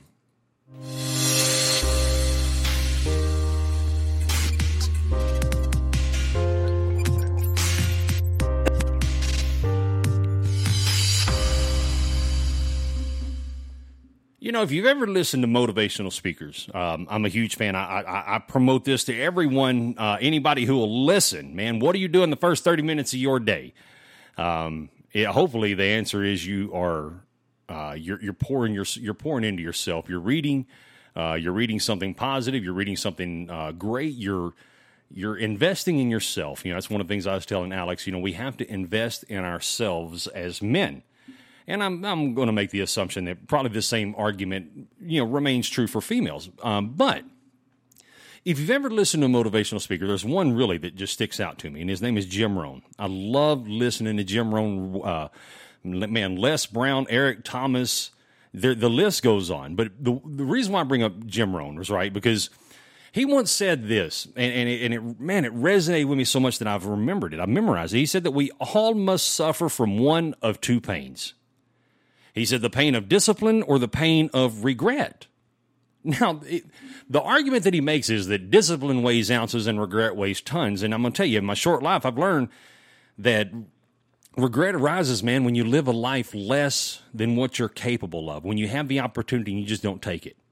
You know, if you've ever listened to motivational speakers, um, I'm a huge fan. I, I, I promote this to everyone, uh, anybody who will listen. Man, what do you do in the first thirty minutes of your day? Um, it, hopefully, the answer is you are uh, you're, you're pouring your you're pouring into yourself. You're reading, uh, you're reading something positive. You're reading something uh, great. You're you're investing in yourself. You know, that's one of the things I was telling Alex. You know, we have to invest in ourselves as men. And I'm I'm going to make the assumption that probably the same argument, you know, remains true for females. Um, but if you've ever listened to a motivational speaker, there's one really that just sticks out to me, and his name is Jim Rohn. I love listening to Jim Rohn. Uh, man, Les Brown, Eric Thomas, the, the list goes on. But the the reason why I bring up Jim Rohn was right because he once said this, and, and, it, and it, man, it resonated with me so much that I've remembered it. I memorized it. He said that we all must suffer from one of two pains. He said the pain of discipline or the pain of regret. Now, it, the argument that he makes is that discipline weighs ounces and regret weighs tons. And I'm going to tell you, in my short life, I've learned that regret arises, man, when you live a life less than what you're capable of, when you have the opportunity and you just don't take it.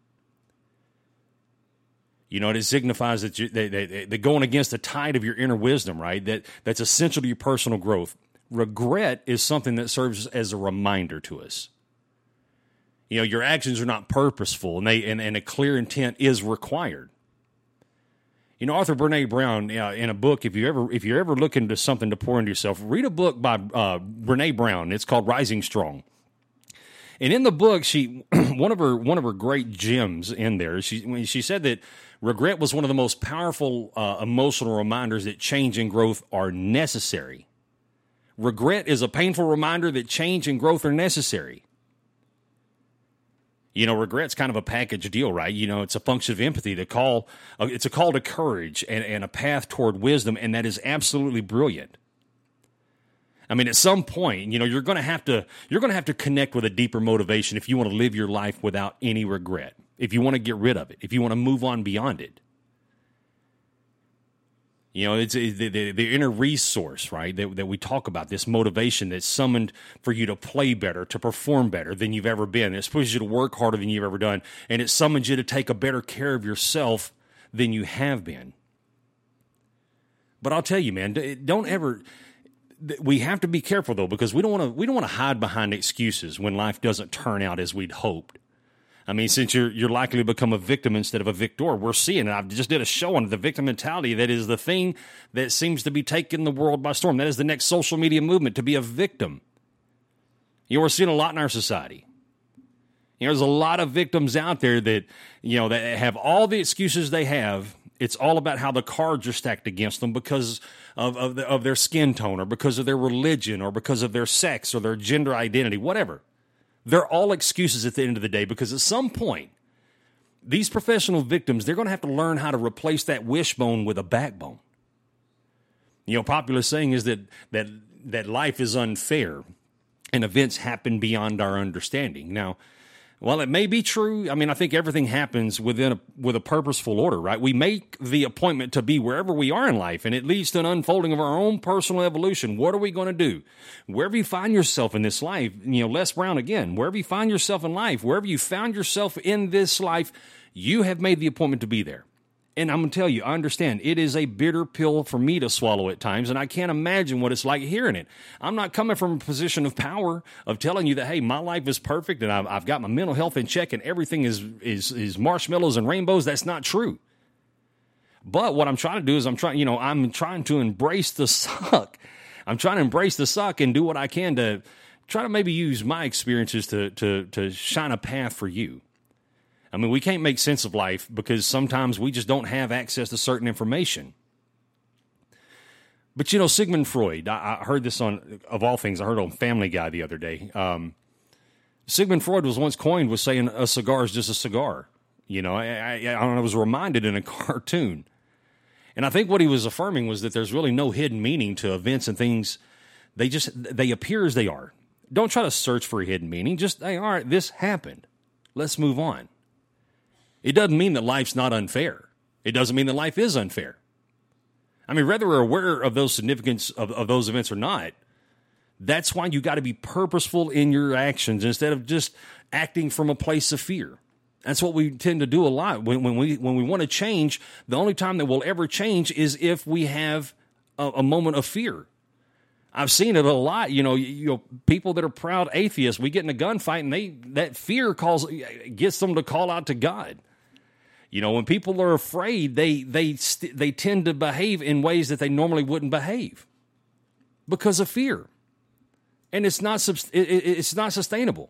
You know, it signifies that you, they, they, they're going against the tide of your inner wisdom, right? That That's essential to your personal growth. Regret is something that serves as a reminder to us. You know, your actions are not purposeful, and they and, and a clear intent is required. You know, Arthur Brene Brown, uh, in a book, if you ever if you're ever looking to something to pour into yourself, read a book by uh, Brene Brown. It's called Rising Strong. And in the book, she one of her one of her great gems in there, she she said that regret was one of the most powerful uh, emotional reminders that change and growth are necessary. Regret is a painful reminder that change and growth are necessary. You know, regret's kind of a package deal, right? You know, it's a function of empathy, to call, uh, it's a call to courage and, and a path toward wisdom, and that is absolutely brilliant. I mean, at some point, you know, you're going to have to, you're going to have to connect with a deeper motivation if you want to live your life without any regret, if you want to get rid of it, if you want to move on beyond it. You know, it's the, the, the inner resource, right, that, that we talk about, this motivation that's summoned for you to play better, to perform better than you've ever been. It pushes you to work harder than you've ever done, and it summons you to take a better care of yourself than you have been. But I'll tell you, man, don't ever... We have to be careful, though, because we don't want to we don't want to hide behind excuses when life doesn't turn out as we'd hoped. I mean, since you're you're likely to become a victim instead of a victor, we're seeing it. I just did a show on the victim mentality. That is the thing that seems to be taking the world by storm. That is the next social media movement, to be a victim. You know, we're seeing a lot in our society. You know, there's a lot of victims out there that, you know, that have all the excuses they have. It's all about how the cards are stacked against them because of of, the, of their skin tone, or because of their religion, or because of their sex or their gender identity, whatever. They're all excuses at the end of the day, because at some point, these professional victims, they're going to have to learn how to replace that wishbone with a backbone. You know, popular saying is that that that life is unfair and events happen beyond our understanding. Now, while it may be true, I mean, I think everything happens within a, with a purposeful order, right? We make the appointment to be wherever we are in life, and it leads to an unfolding of our own personal evolution. What are we going to do? Wherever you find yourself in this life, you know, Les Brown again, wherever you find yourself in life, wherever you found yourself in this life, you have made the appointment to be there. And I'm going to tell you, I understand it is a bitter pill for me to swallow at times, and I can't imagine what it's like hearing it. I'm not coming from a position of power of telling you that, hey, my life is perfect and I've, I've got my mental health in check and everything is, is, is marshmallows and rainbows. That's not true. But what I'm trying to do is I'm trying, you know, I'm trying to embrace the suck. I'm trying to embrace the suck and do what I can to try to maybe use my experiences to to to shine a path for you. I mean, we can't make sense of life because sometimes we just don't have access to certain information. But, you know, Sigmund Freud, I, I heard this on, of all things, I heard on Family Guy the other day. Um, Sigmund Freud was once coined with saying a cigar is just a cigar. You know, I, I, I was reminded in a cartoon. And I think what he was affirming was that there's really no hidden meaning to events and things. They just, they appear as they are. Don't try to search for a hidden meaning. Just, hey, all right, this happened. Let's move on. It doesn't mean that life's not unfair. It doesn't mean that life is unfair. I mean, whether we're aware of those significance of, of those events or not, that's why you got to be purposeful in your actions instead of just acting from a place of fear. That's what we tend to do a lot. When, when we when we want to change, the only time that we'll ever change is if we have a, a moment of fear. I've seen it a lot. You know, you, you know, people that are proud atheists, we get in a gunfight, and they that fear calls gets them to call out to God. You know, when people are afraid, they they they tend to behave in ways that they normally wouldn't behave because of fear, and it's not it's not sustainable.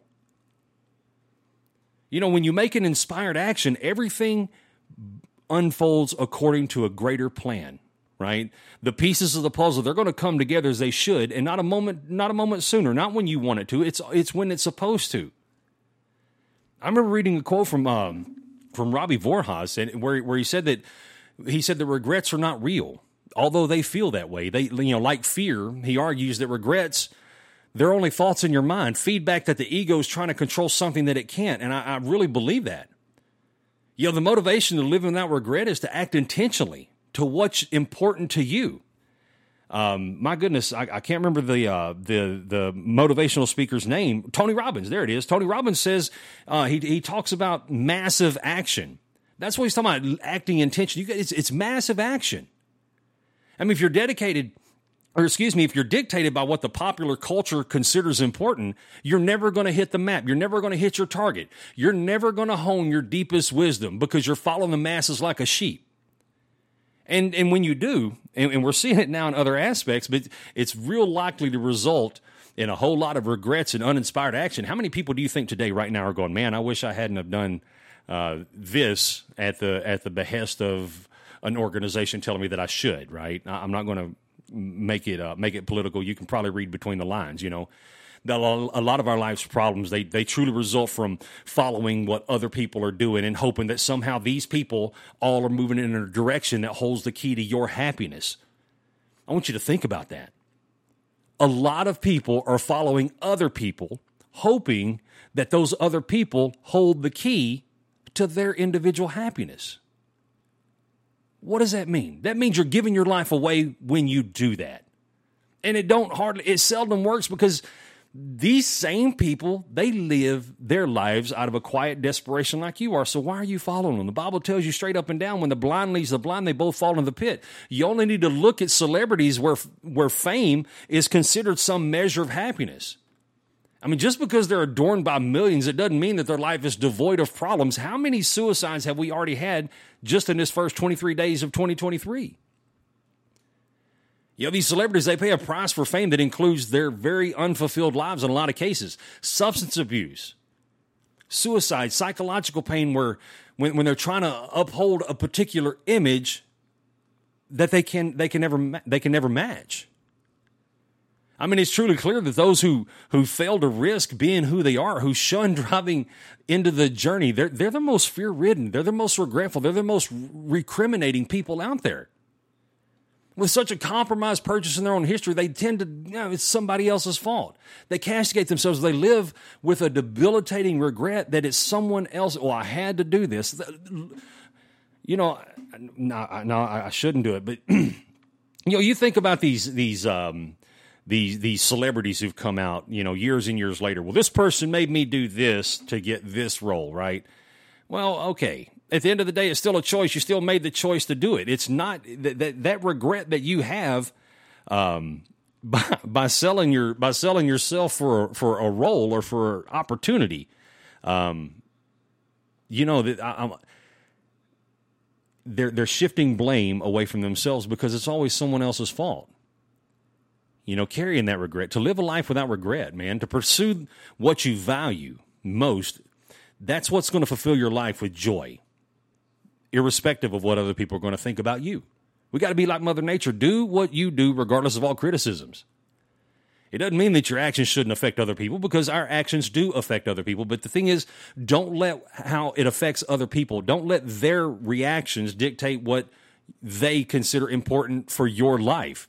You know, when you make an inspired action, everything unfolds according to a greater plan. Right, the pieces of the puzzle, they're going to come together as they should, and not a moment not a moment sooner, not when you want it to. It's it's when it's supposed to. I remember reading a quote from. Um, From Robbie Vorhaus, and where where he said that he said that regrets are not real, although they feel that way. They, you know, like fear. He argues that regrets, they're only thoughts in your mind, feedback that the ego is trying to control something that it can't. And I, I really believe that. You know, the motivation to live without regret is to act intentionally to what's important to you. Um, my goodness, I, I can't remember the uh, the the motivational speaker's name. Tony Robbins. There it is. Tony Robbins says uh, he he talks about massive action. That's what he's talking about. Acting intention. You, it's it's massive action. I mean, if you're dedicated, or excuse me, if you're dictated by what the popular culture considers important, you're never going to hit the map. You're never going to hit your target. You're never going to hone your deepest wisdom because you're following the masses like a sheep. And and when you do, and, and we're seeing it now in other aspects, but it's real likely to result in a whole lot of regrets and uninspired action. How many people do you think today, right now, are going, man, I wish I hadn't have done uh, this at the at the behest of an organization telling me that I should, right? I'm not going to make it uh, make it political. You can probably read between the lines, you know. A lot of our life's problems, they, they truly result from following what other people are doing and hoping that somehow these people all are moving in a direction that holds the key to your happiness. I want you to think about that. A lot of people are following other people, hoping that those other people hold the key to their individual happiness. What does that mean? That means you're giving your life away when you do that. And it don't hardly, it seldom works because these same people, they live their lives out of a quiet desperation like you are. So why are you following them? The Bible tells you straight up and down, when the blind leads the blind, they both fall in the pit. You only need to look at celebrities where, where fame is considered some measure of happiness. I mean, just because they're adorned by millions, it doesn't mean that their life is devoid of problems. How many suicides have we already had just in this first twenty-three days of twenty twenty-three? You know, these celebrities, they pay a price for fame that includes their very unfulfilled lives in a lot of cases. Substance abuse, suicide, psychological pain, where when, when they're trying to uphold a particular image that they can they can never they can never match. I mean, it's truly clear that those who who fail to risk being who they are, who shun driving into the journey, they're they're the most fear-ridden, they're the most regretful, they're the most recriminating people out there. With such a compromised purchase in their own history, they tend to, you know, it's somebody else's fault. They castigate themselves. They live with a debilitating regret that it's someone else. Oh, I had to do this. You know, no, no, I shouldn't do it. But, you know, you think about these, these, um, these, these celebrities who've come out, you know, years and years later. Well, this person made me do this to get this role, right? Well, okay. At the end of the day, it's still a choice. You still made the choice to do it. It's not that that, that regret that you have um, by, by selling your by selling yourself for for a role or for an opportunity. Um, you know that I'm, they're they're shifting blame away from themselves because it's always someone else's fault. You know, carrying that regret, to live a life without regret, man, to pursue what you value most. That's what's going to fulfill your life with joy, irrespective of what other people are going to think about you. We got to be like Mother Nature. Do what you do regardless of all criticisms. It doesn't mean that your actions shouldn't affect other people, because our actions do affect other people. But the thing is, don't let how it affects other people, don't let their reactions dictate what they consider important for your life.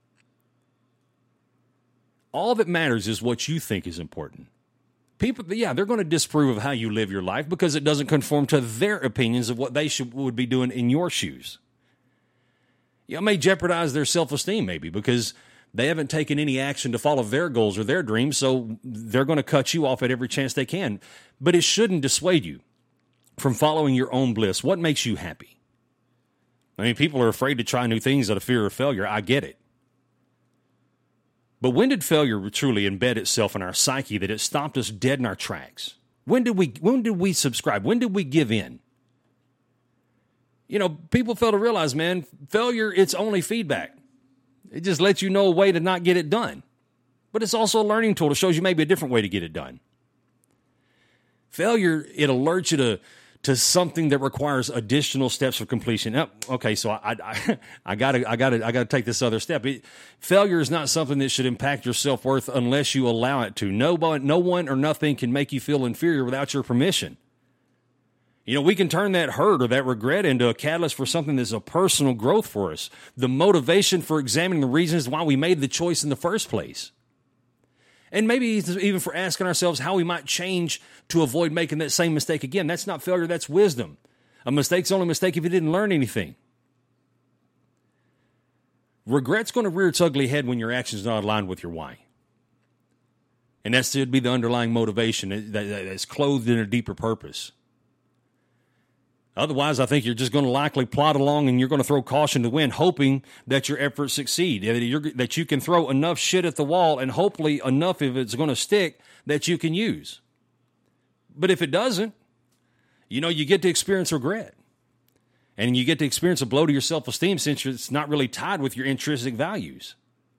All that matters is what you think is important. People, yeah, they're going to disapprove of how you live your life because it doesn't conform to their opinions of what they should would be doing in your shoes. You know, it may jeopardize their self-esteem, maybe, because they haven't taken any action to follow their goals or their dreams, so they're going to cut you off at every chance they can. But it shouldn't dissuade you from following your own bliss. What makes you happy? I mean, people are afraid to try new things out of fear of failure. I get it. But when did failure truly embed itself in our psyche that it stopped us dead in our tracks? When did we when did we subscribe? When did we give in? You know, people fail to realize, man, failure, it's only feedback. It just lets you know a way to not get it done. But it's also a learning tool. It shows you maybe a different way to get it done. Failure, it alerts you to to something that requires additional steps for completion. Oh, okay, so I I, I gotta I gotta I gotta take this other step. It, failure is not something that should impact your self-worth unless you allow it to. No, no one or nothing can make you feel inferior without your permission. You know, we can turn that hurt or that regret into a catalyst for something that's a personal growth for us. The motivation for examining the reasons why we made the choice in the first place. And maybe even for asking ourselves how we might change to avoid making that same mistake again. That's not failure, that's wisdom. A mistake's only a mistake if you didn't learn anything. Regret's going to rear its ugly head when your actions are not aligned with your why. And that should be the underlying motivation that's clothed in a deeper purpose. Otherwise, I think you're just going to likely plod along and you're going to throw caution to the wind, hoping that your efforts succeed, that, you're, that you can throw enough shit at the wall and hopefully enough of it's going to stick that you can use. But if it doesn't, you know, you get to experience regret. And you get to experience a blow to your self-esteem since it's not really tied with your intrinsic values.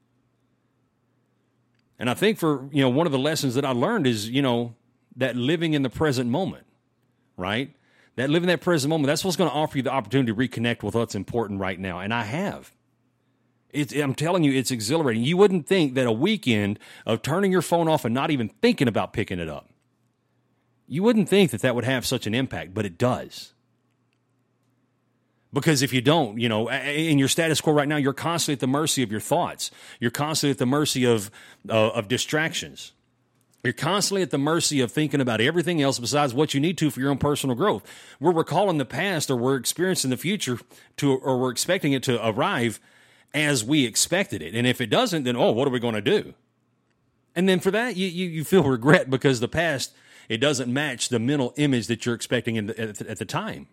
And I think for, you know, one of the lessons that I learned is, you know, that living in the present moment, right? That living that present moment, that's what's going to offer you the opportunity to reconnect with what's important right now. And I have. It's, I'm telling you, it's exhilarating. You wouldn't think that a weekend of turning your phone off and not even thinking about picking it up, you wouldn't think that that would have such an impact, but it does. Because if you don't, you know, in your status quo right now, you're constantly at the mercy of your thoughts. You're constantly at the mercy of uh, of distractions. You're constantly at the mercy of thinking about everything else besides what you need to for your own personal growth. We're recalling the past, or we're experiencing the future, to, or we're expecting it to arrive as we expected it. And if it doesn't, then, oh, what are we going to do? And then for that, you, you, you feel regret because the past, it doesn't match the mental image that you're expecting in the, at, the, at the time.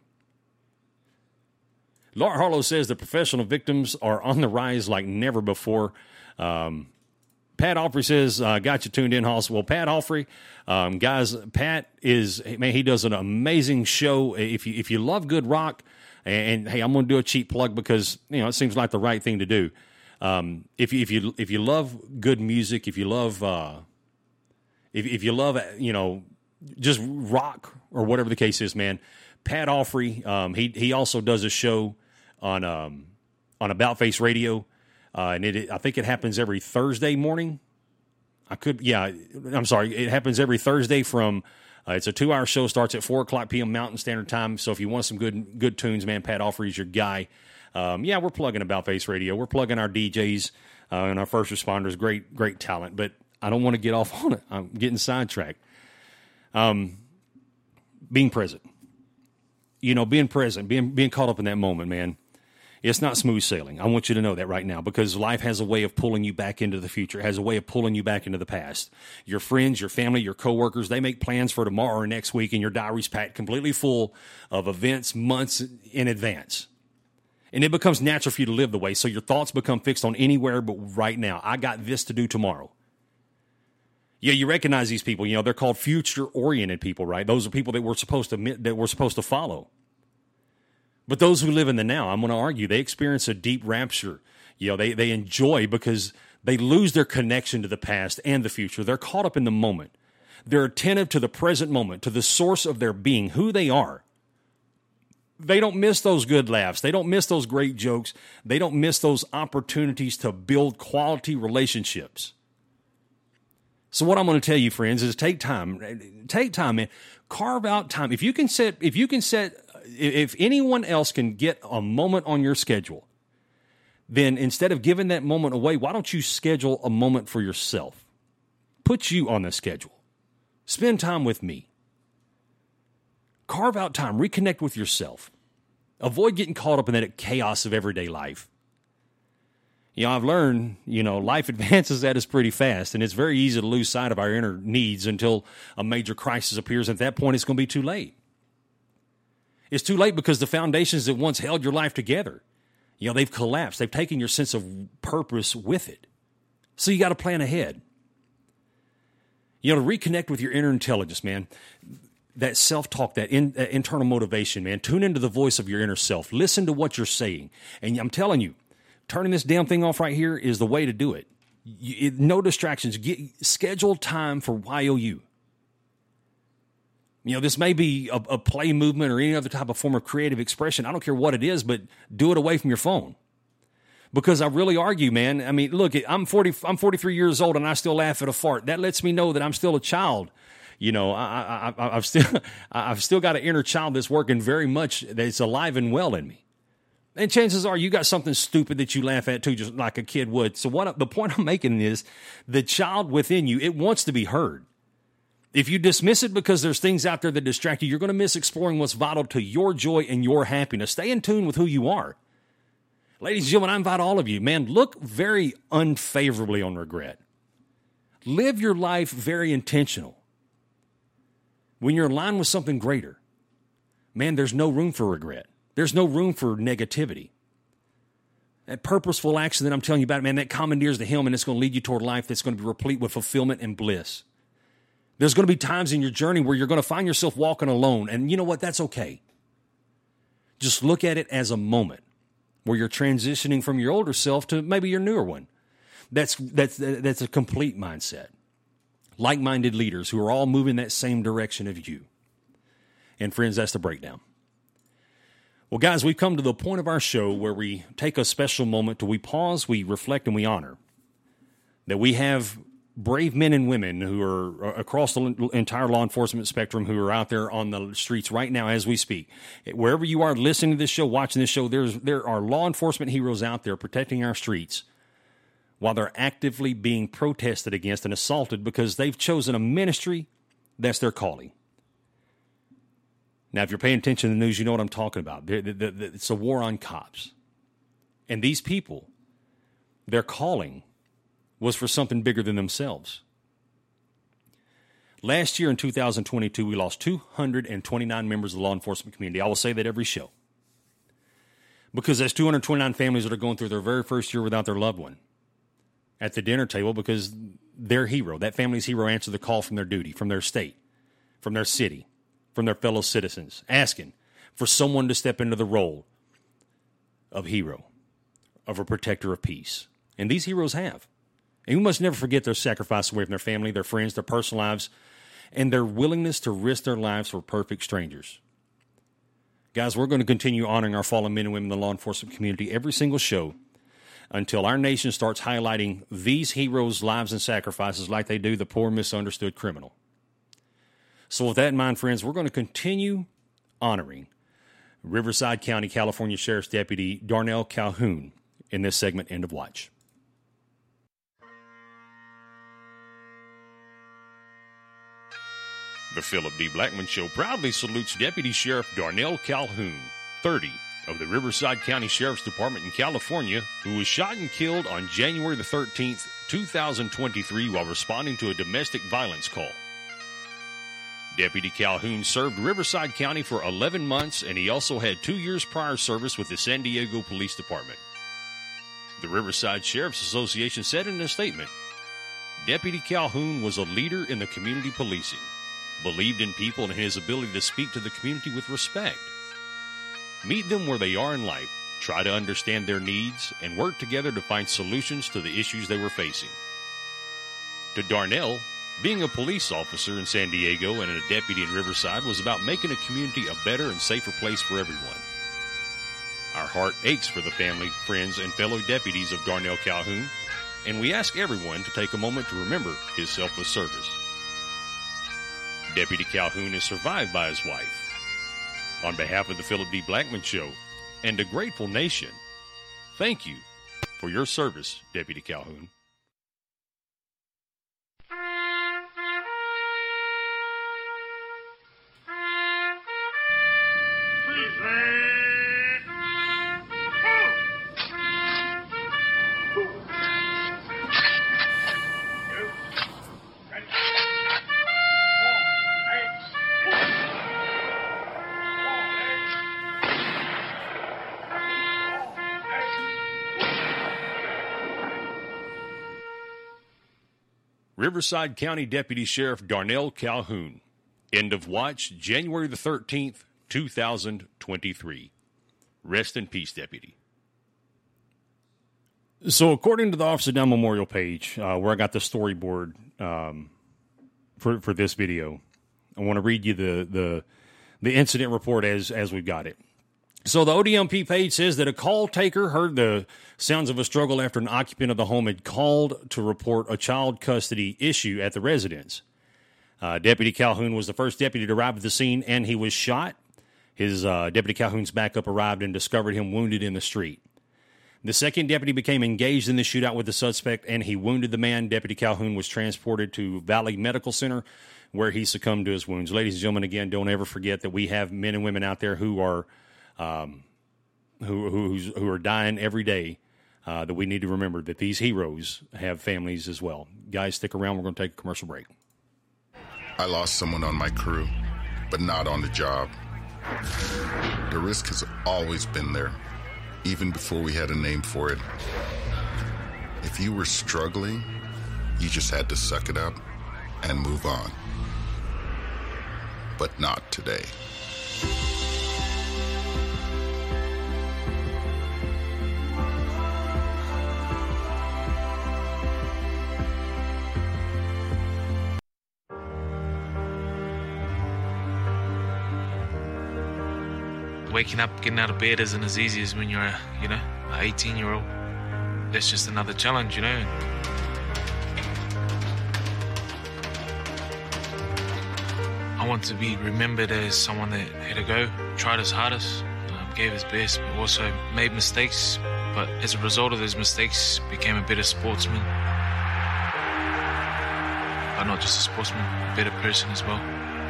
Laura Harlow says the professional victims are on the rise like never before. Um, Pat Alfrey says, uh, got you tuned in, Hoss. Well, Pat Alfrey, um, guys, Pat is, man, he does an amazing show. If you, if you love good rock, and, and hey, I'm going to do a cheap plug because, you know, it seems like the right thing to do. Um, if you, if you, if you love good music, if you love, uh, if, if you love, you know, just rock or whatever the case is, man, Pat Alfrey, um, he, he also does a show on, um, on About Face Radio. Uh, and it, I think it happens every Thursday morning. I could, yeah, I'm sorry. It happens every Thursday from, uh, it's a two hour show, starts at four o'clock p.m. Mountain Standard Time. So if you want some good, good tunes, man, Pat Alfrey's your guy. Um, yeah, we're plugging About Face Radio. We're plugging our D Js uh, and our first responders. Great, great talent. But I don't want to get off on it. I'm getting sidetracked. Um, being present. You know, being present, being, being caught up in that moment, man. It's not smooth sailing. I want you to know that right now because life has a way of pulling you back into the future. It has a way of pulling you back into the past. Your friends, your family, your coworkers, they make plans for tomorrow or next week, and your diary's packed completely full of events months in advance. And it becomes natural for you to live the way, so your thoughts become fixed on anywhere but right now. I got this to do tomorrow. Yeah, you recognize these people. You know, they're called future-oriented people, right? Those are people that we're supposed to that we're supposed to follow. But those who live in the now, I'm going to argue, they experience a deep rapture. You know, they, they enjoy because they lose their connection to the past and the future. They're caught up in the moment. They're attentive to the present moment, to the source of their being, who they are. They don't miss those good laughs. They don't miss those great jokes. They don't miss those opportunities to build quality relationships. So what I'm going to tell you, friends, is take time. Take time, man. Carve out time. If you can set, if you can set, if anyone else can get a moment on your schedule, then instead of giving that moment away, why don't you schedule a moment for yourself? Put you on the schedule. Spend time with me. Carve out time. Reconnect with yourself. Avoid getting caught up in that chaos of everyday life. You know, I've learned, you know, life advances at us pretty fast, and it's very easy to lose sight of our inner needs until a major crisis appears. At that point, it's going to be too late. It's too late because the foundations that once held your life together, you know, they've collapsed. They've taken your sense of purpose with it. So you got to plan ahead. You know, to reconnect with your inner intelligence, man, that self-talk, that, in, that internal motivation, man, tune into the voice of your inner self. Listen to what you're saying. And I'm telling you, turning this damn thing off right here is the way to do it. You, it no distractions. Get, schedule time for Y O U. You know, this may be a, a play movement or any other type of form of creative expression. I don't care what it is, but do it away from your phone. Because I really argue, man. I mean, look, I'm forty. I'm forty-three years old, and I still laugh at a fart. That lets me know that I'm still a child. You know, I, I, I've still, I've still got an inner child that's working very much. That's alive and well in me. And chances are you got something stupid that you laugh at too, just like a kid would. So what the point I'm making is the child within you, it wants to be heard. If you dismiss it because there's things out there that distract you, you're going to miss exploring what's vital to your joy and your happiness. Stay in tune with who you are. Ladies and gentlemen, I invite all of you, man, look very unfavorably on regret. Live your life very intentional. When you're in line with something greater, man, there's no room for regret. There's no room for negativity. That purposeful action that I'm telling you about, man, that commandeers the helm, and it's going to lead you toward life that's going to be replete with fulfillment and bliss. There's going to be times in your journey where you're going to find yourself walking alone, and you know what? That's okay. Just look at it as a moment where you're transitioning from your older self to maybe your newer one. That's that's that's a complete mindset. Like-minded leaders who are all moving that same direction of you. And friends, that's the breakdown. Well, guys, we've come to the point of our show where we take a special moment to we pause, we reflect, and we honor that we have brave men and women who are across the entire law enforcement spectrum who are out there on the streets right now as we speak. Wherever you are listening to this show, watching this show, there's there are law enforcement heroes out there protecting our streets while they're actively being protested against and assaulted because they've chosen a ministry that's their calling. Now, if you're paying attention to the news, you know what I'm talking about. The, the, the, it's a war on cops. And these people, their calling was for something bigger than themselves. Last year in two thousand twenty-two, we lost two hundred twenty-nine members of the law enforcement community. I will say that every show. Because that's two hundred twenty-nine families that are going through their very first year without their loved one at the dinner table because their hero, that family's hero, answered the call from their duty, from their state, from their city, from their fellow citizens, asking for someone to step into the role of hero, of a protector of peace. And these heroes have. And we must never forget their sacrifice away from their family, their friends, their personal lives, and their willingness to risk their lives for perfect strangers. Guys, we're going to continue honoring our fallen men and women in the law enforcement community every single show until our nation starts highlighting these heroes' lives and sacrifices like they do the poor, misunderstood criminal. So with that in mind, friends, we're going to continue honoring Riverside County, California Sheriff's Deputy Darnell Calhoun in this segment, End of Watch. The Philip D. Blackman Show proudly salutes Deputy Sheriff Darnell Calhoun, thirty, of the Riverside County Sheriff's Department in California, who was shot and killed on January the thirteenth, two thousand twenty-three, while responding to a domestic violence call. Deputy Calhoun served Riverside County for eleven months, and he also had two years prior service with the San Diego Police Department. The Riverside Sheriff's Association said in a statement, Deputy Calhoun was a leader in the community policing, believed in people and his ability to speak to the community with respect. Meet them where they are in life, try to understand their needs, and work together to find solutions to the issues they were facing. To Darnell, being a police officer in San Diego and a deputy in Riverside was about making a community a better and safer place for everyone. Our heart aches for the family, friends, and fellow deputies of Darnell Calhoun, and we ask everyone to take a moment to remember his selfless service. Deputy Calhoun is survived by his wife. On behalf of the Philip D. Blackman Show and a grateful nation, thank you for your service, Deputy Calhoun. Riverside County Deputy Sheriff Darnell Calhoun. End of watch, January the thirteenth, two thousand twenty-three. Rest in peace, Deputy. So according to the Officer Down Memorial page, uh, where I got the storyboard um, for, for this video, I want to read you the, the, the incident report as, as we've got it. So the O D M P page says that a call taker heard the sounds of a struggle after an occupant of the home had called to report a child custody issue at the residence. Uh, Deputy Calhoun was the first deputy to arrive at the scene, and he was shot. His uh, Deputy Calhoun's backup arrived and discovered him wounded in the street. The second deputy became engaged in the shootout with the suspect, and he wounded the man. Deputy Calhoun was transported to Valley Medical Center, where he succumbed to his wounds. Ladies and gentlemen, again, don't ever forget that we have men and women out there who are Um, who who's, who are dying every day uh, that we need to remember that these heroes have families as well. Guys, stick around. We're going to take a commercial break. I lost someone on my crew, but not on the job. The risk has always been there, even before we had a name for it. If you were struggling, you just had to suck it up and move on. But not today. Waking up, getting out of bed isn't as easy as when you're, a, you know, an eighteen-year-old. That's just another challenge, you know. I want to be remembered as someone that had a go, tried his hardest, um, gave his best, but also made mistakes. But as a result of those mistakes, became a better sportsman. But not just a sportsman, a better person as well.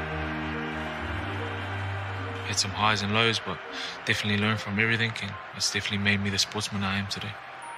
Had some highs and lows, but definitely learned from everything, and it's definitely made me the sportsman I am today.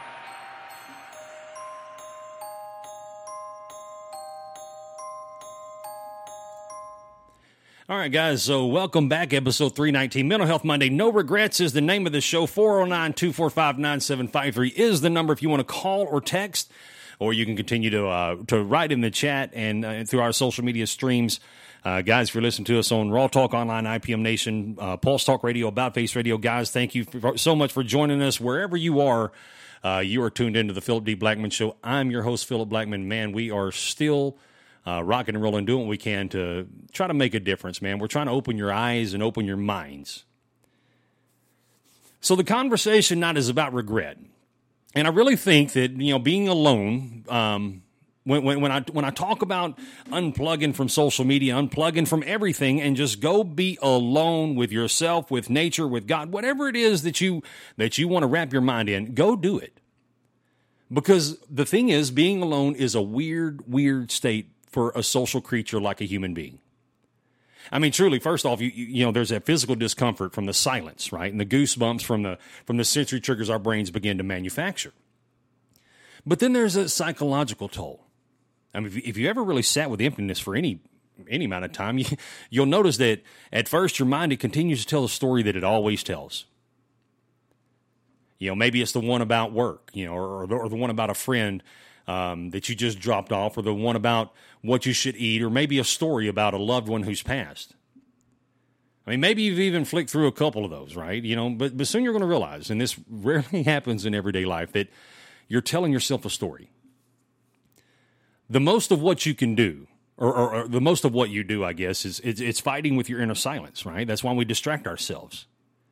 All right, guys, so welcome back, episode three nineteen, Mental Health Monday. No Regrets is the name of the show. four oh nine, two four five, nine seven five three is the number if you want to call or text, or you can continue to uh, to write in the chat and uh, through our social media streams. Uh, guys, if you're listening to us on Raw Talk Online, I P M Nation, uh, Pulse Talk Radio, About Face Radio, guys, thank you for, so much for joining us. Wherever you are, uh, you are tuned into the Philip D. Blackman Show. I'm your host, Philip Blackman. Man, we are still uh, rocking and rolling, doing what we can to try to make a difference, man. We're trying to open your eyes and open your minds. So the conversation tonight is about regret. And I really think that, you know, being alone, um, When, when when I when I talk about unplugging from social media, unplugging from everything, and just go be alone with yourself, with nature, with God, whatever it is that you that you want to wrap your mind in, go do it. Because the thing is, being alone is a weird, weird state for a social creature like a human being. I mean, truly, first off, you you know, there's that physical discomfort from the silence, right, and the goosebumps from the from the sensory triggers our brains begin to manufacture. But then there's a psychological toll. I mean, if you, if you ever really sat with emptiness for any any amount of time, you, you'll notice that at first your mind, it continues to tell the story that it always tells. You know, maybe it's the one about work, you know, or, or the one about a friend um, that you just dropped off, or the one about what you should eat, or maybe a story about a loved one who's passed. I mean, maybe you've even flicked through a couple of those, right? You know, but, but soon you're going to realize, and this rarely happens in everyday life, that you're telling yourself a story. The most of what you can do, or, or, or the most of what you do, I guess, is it's, it's fighting with your inner silence, right? That's why we distract ourselves.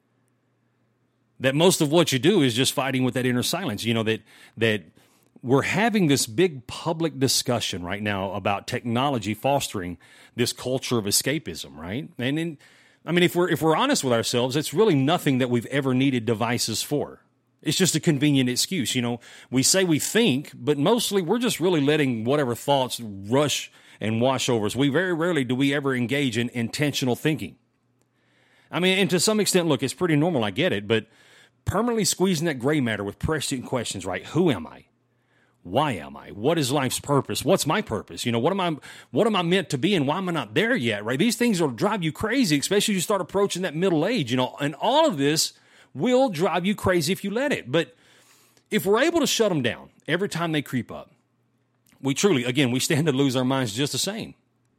That most of what you do is just fighting with that inner silence. You know, that that we're having this big public discussion right now about technology fostering this culture of escapism, right? And in, I mean, if we're if we're honest with ourselves, it's really nothing that we've ever needed devices for. It's just a convenient excuse. You know, we say we think, but mostly we're just really letting whatever thoughts rush and wash over us. We very rarely do we ever engage in intentional thinking. I mean, and to some extent, look, it's pretty normal, I get it, but permanently squeezing that gray matter with prescient questions, right? Who am I? Why am I? What is life's purpose? What's my purpose? You know, what am I what am I meant to be, and why am I not there yet, right? These things will drive you crazy, especially as you start approaching that middle age, you know, and all of this will drive you crazy if you let it. But if we're able to shut them down every time they creep up, we truly, again, we stand to lose our minds just the same.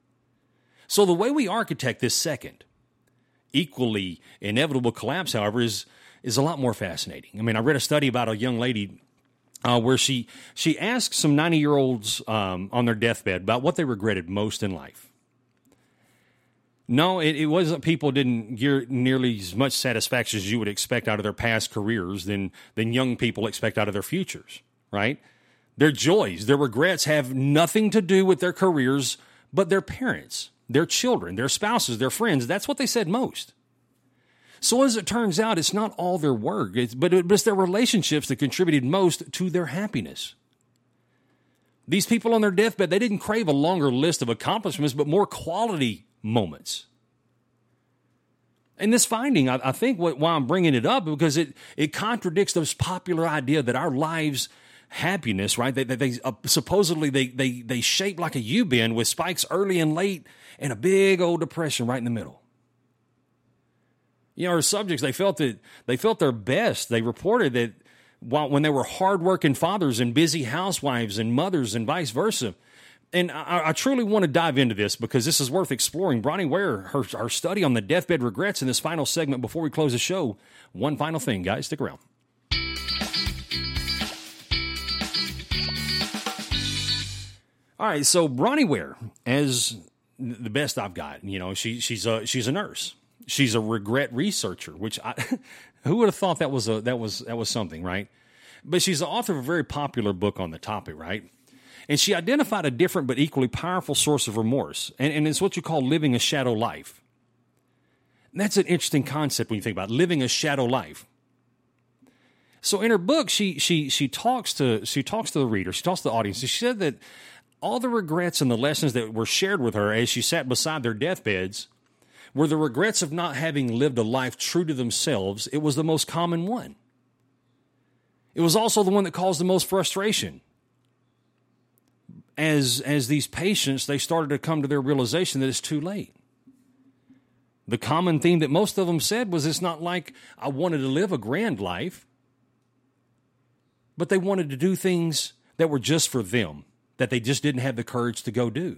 So the way we architect this second, equally inevitable collapse, however, is is a lot more fascinating. I mean, I read a study about a young lady uh, where she she asked some ninety-year-olds um, on their deathbed about what they regretted most in life. No, it, it wasn't people didn't get nearly as much satisfaction as you would expect out of their past careers than than young people expect out of their futures, right? Their joys, their regrets have nothing to do with their careers, but their parents, their children, their spouses, their friends. That's what they said most. So as it turns out, it's not all their work, it's, but it, it's their relationships that contributed most to their happiness. These people on their deathbed, they didn't crave a longer list of accomplishments, but more quality moments. And this finding, I, I think what, why I'm bringing it up, because it, it contradicts this popular idea that our lives' happiness, right? They, they, they uh, supposedly they, they, they shape like a U-bend with spikes early and late and a big old depression right in the middle. You know, our subjects, they felt that they felt their best. They reported that while when they were hardworking fathers and busy housewives and mothers and vice versa. And I, I truly want to dive into this because this is worth exploring. Bronnie Ware, her, her study on the deathbed regrets in this final segment before we close the show. One final thing, guys. Stick around. All right, so Bronnie Ware, as the best I've got, you know, she she's a she's a nurse. She's a regret researcher, which I who would have thought that was a that was that was something, right? But she's the author of a very popular book on the topic, right? And she identified a different but equally powerful source of remorse, and, and it's what you call living a shadow life. And that's an interesting concept when you think about it, living a shadow life. So in her book, she she she talks to she talks to the reader, she talks to the audience. She said that all the regrets and the lessons that were shared with her as she sat beside their deathbeds were the regrets of not having lived a life true to themselves. It was the most common one. It was also the one that caused the most frustration. As, as these patients, they started to come to their realization that it's too late. The common theme that most of them said was it's not like I wanted to live a grand life, but they wanted to do things that were just for them, that they just didn't have the courage to go do.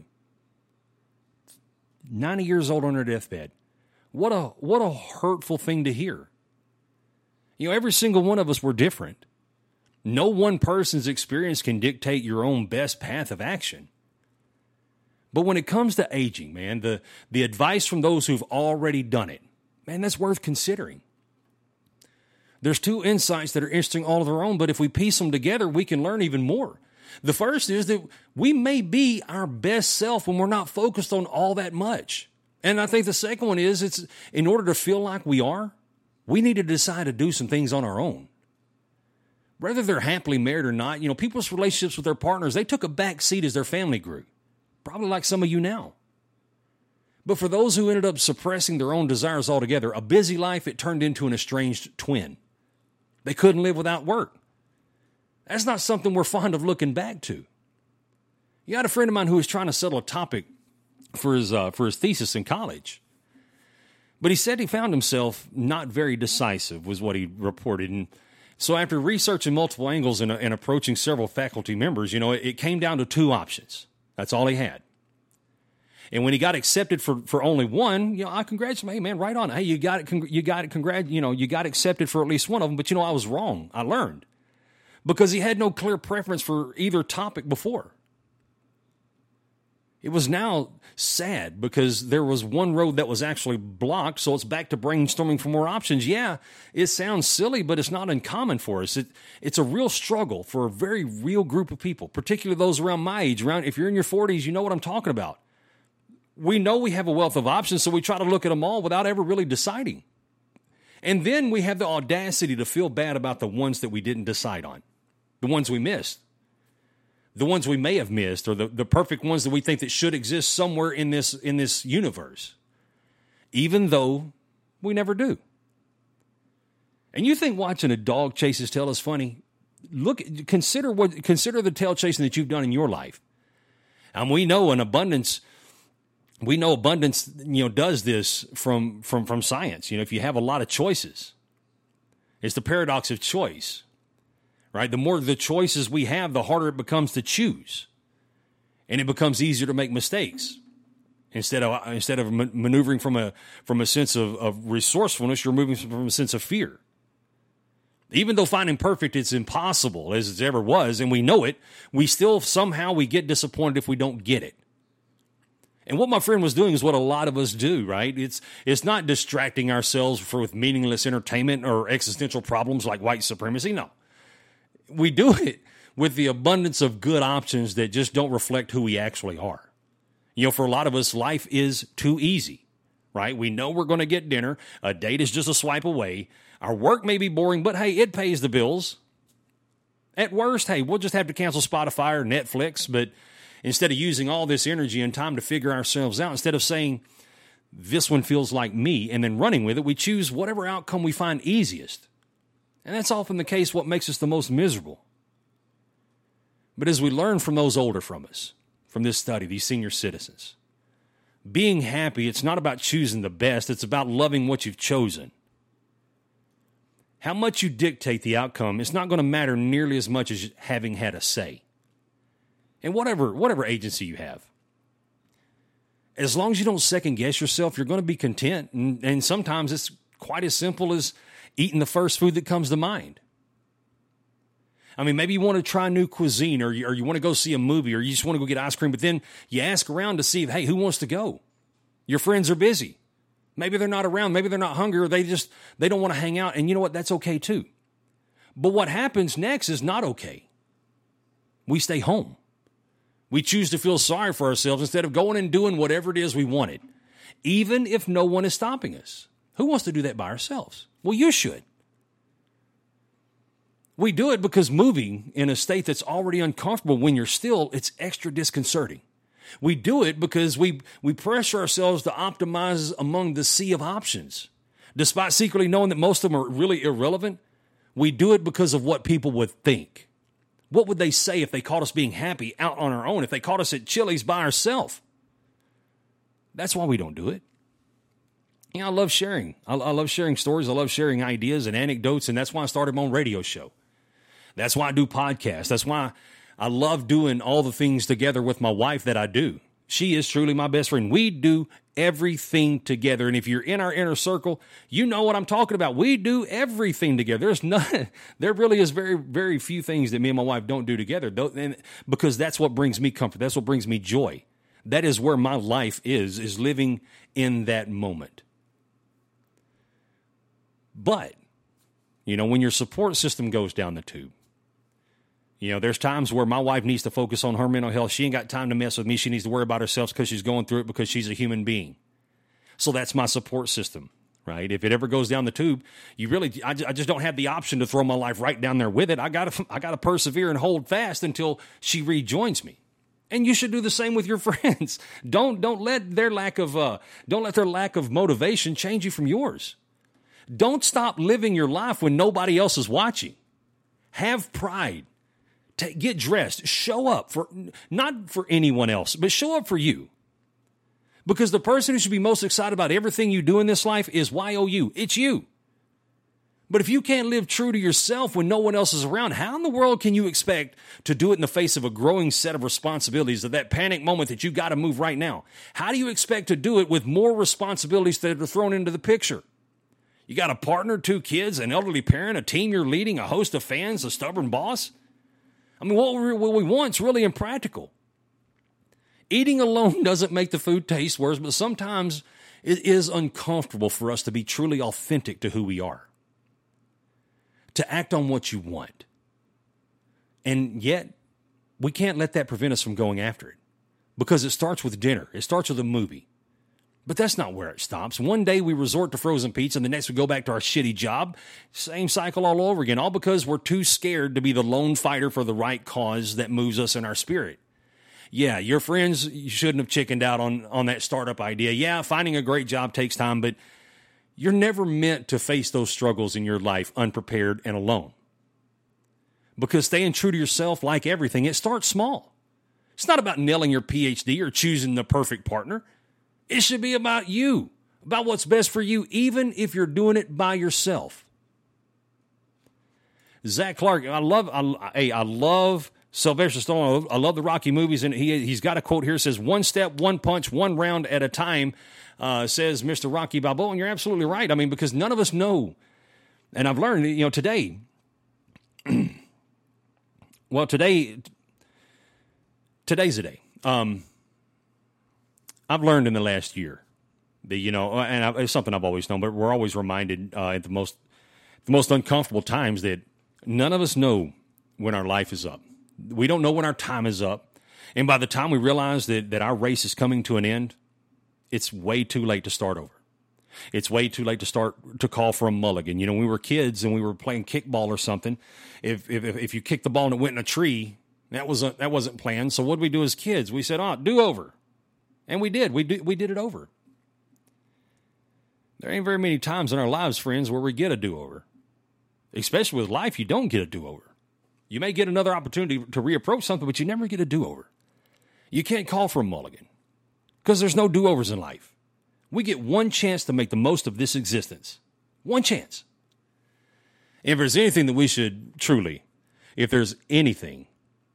ninety years old on her deathbed. What a what a hurtful thing to hear. You know, every single one of us were different. No one person's experience can dictate your own best path of action. But when it comes to aging, man, the, the advice from those who've already done it, man, that's worth considering. There's two insights that are interesting all of their own, but if we piece them together, we can learn even more. The first is that we may be our best self when we're not focused on all that much. And I think the second one is it's in order to feel like we are, we need to decide to do some things on our own. Whether they're happily married or not, you know, people's relationships with their partners, they took a back seat as their family grew. Probably like some of you now. But for those who ended up suppressing their own desires altogether, a busy life, it turned into an estranged twin. They couldn't live without work. That's not something we're fond of looking back to. You had a friend of mine who was trying to settle a topic for his uh, for his thesis in college. But he said he found himself not very decisive, was what he reported. And so after researching multiple angles and, and approaching several faculty members, you know, it, it came down to two options. That's all he had. And when he got accepted for, for only one, you know, I congratulate him. Hey, man, right on. Hey, you got it. Congr- you got it. Congrat. You know, you got accepted for at least one of them. But, you know, I was wrong. I learned. Because he had no clear preference for either topic before. It was now sad because there was one road that was actually blocked, so it's back to brainstorming for more options. Yeah, it sounds silly, but it's not uncommon for us. It, it's a real struggle for a very real group of people, particularly those around my age. Around, if you're in your forties, you know what I'm talking about. We know we have a wealth of options, so we try to look at them all without ever really deciding. And then we have the audacity to feel bad about the ones that we didn't decide on, the ones we missed. The ones we may have missed, or the, the perfect ones that we think that should exist somewhere in this in this universe, even though we never do. And you think watching a dog chase his tail is funny? Look, consider what consider the tail chasing that you've done in your life. And we know an abundance, we know abundance, you know, does this from from from science. You know, if you have a lot of choices, it's the paradox of choice. Right? The more the choices we have, the harder it becomes to choose. And it becomes easier to make mistakes. Instead of instead of maneuvering from a from a sense of, of resourcefulness, you're moving from a sense of fear. Even though finding perfect is impossible, as it ever was, and we know it, we still somehow we get disappointed if we don't get it. And what my friend was doing is what a lot of us do, right? It's it's not distracting ourselves for, with meaningless entertainment or existential problems like white supremacy. No. We do it with the abundance of good options that just don't reflect who we actually are. You know, for a lot of us, life is too easy, right? We know we're going to get dinner. A date is just a swipe away. Our work may be boring, but hey, it pays the bills. At worst, hey, we'll just have to cancel Spotify or Netflix, but instead of using all this energy and time to figure ourselves out, instead of saying, this one feels like me, and then running with it, we choose whatever outcome we find easiest. And that's often the case what makes us the most miserable. But as we learn from those older from us, from this study, these senior citizens, being happy, it's not about choosing the best, it's about loving what you've chosen. How much you dictate the outcome, it's not going to matter nearly as much as having had a say. And whatever, whatever agency you have. As long as you don't second guess yourself, you're going to be content. And, and sometimes it's quite as simple as eating the first food that comes to mind. I mean, maybe you want to try new cuisine, or you, or you want to go see a movie, or you just want to go get ice cream, but then you ask around to see, hey, who wants to go? Your friends are busy. Maybe they're not around. Maybe they're not hungry, or they just, they don't want to hang out. And you know what? That's okay too. But what happens next is not okay. We stay home. We choose to feel sorry for ourselves instead of going and doing whatever it is we wanted, even if no one is stopping us. Who wants to do that by ourselves? Well, you should. We do it because moving in a state that's already uncomfortable when you're still, it's extra disconcerting. We do it because we, we pressure ourselves to optimize among the sea of options. Despite secretly knowing that most of them are really irrelevant, we do it because of what people would think. What would they say if they caught us being happy out on our own, if they caught us at Chili's by ourselves? That's why we don't do it. You know, I love sharing. I, I love sharing stories. I love sharing ideas and anecdotes, and that's why I started my own radio show. That's why I do podcasts. That's why I love doing all the things together with my wife that I do. She is truly my best friend. We do everything together. And if you're in our inner circle, you know what I'm talking about. We do everything together. There's none, there really is very, very few things that me and my wife don't do together. Don't, and because that's what brings me comfort. That's what brings me joy. That is where my life is, is living in that moment. But, you know, when your support system goes down the tube, you know, there's times where my wife needs to focus on her mental health. She ain't got time to mess with me. She needs to worry about herself because she's going through it because she's a human being. So that's my support system, right? If it ever goes down the tube, you really, I, I just don't have the option to throw my life right down there with it. I got to, I got to persevere and hold fast until she rejoins me. And you should do the same with your friends. Don't, don't let their lack of, uh, don't let their lack of motivation change you from yours. Don't stop living your life when nobody else is watching. Have pride. Take, get dressed. Show up for, not for anyone else, but show up for you. Because the person who should be most excited about everything you do in this life is Y O U. It's you. But if you can't live true to yourself when no one else is around, how in the world can you expect to do it in the face of a growing set of responsibilities, of that panic moment that you got to move right now? How do you expect to do it with more responsibilities that are thrown into the picture? You got a partner, two kids, an elderly parent, a team you're leading, a host of fans, a stubborn boss. I mean, what we want is really impractical. Eating alone doesn't make the food taste worse, but sometimes it is uncomfortable for us to be truly authentic to who we are. To act on what you want. And yet, we can't let that prevent us from going after it. Because it starts with dinner. It starts with a movie. But that's not where it stops. One day we resort to frozen pizza, and the next we go back to our shitty job. Same cycle all over again, all because we're too scared to be the lone fighter for the right cause that moves us in our spirit. Yeah, your friends, you shouldn't have chickened out on, on that startup idea. Yeah, finding a great job takes time, but you're never meant to face those struggles in your life unprepared and alone. Because staying true to yourself, like everything, it starts small. It's not about nailing your P H D or choosing the perfect partner. It should be about you, about what's best for you, even if you're doing it by yourself. Zach Clark, I love, I, hey, I love Sylvester Stallone. I love the Rocky movies, and he, he's got a quote here that says, one step, one punch, one round at a time, uh, says Mister Rocky Balboa, and you're absolutely right. I mean, because none of us know, and I've learned, you know, today, well, today, today's the day. Um, I've learned in the last year that, you know, and I, it's something I've always known, but we're always reminded uh, at the most, the most uncomfortable times that none of us know when our life is up. We don't know when our time is up. And by the time we realize that, that our race is coming to an end, it's way too late to start over. It's way too late to start to call for a mulligan. You know, when we were kids and we were playing kickball or something, if if, if you kicked the ball and it went in a tree, that wasn't, that wasn't planned. So what did we do as kids? We said, oh, do over. And we did. We did, we did it over. There ain't very many times in our lives, friends, where we get a do-over. Especially with life, you don't get a do-over. You may get another opportunity to reapproach something, but you never get a do-over. You can't call for a mulligan because there's no do-overs in life. We get one chance to make the most of this existence. One chance. If there's anything that we should truly, if there's anything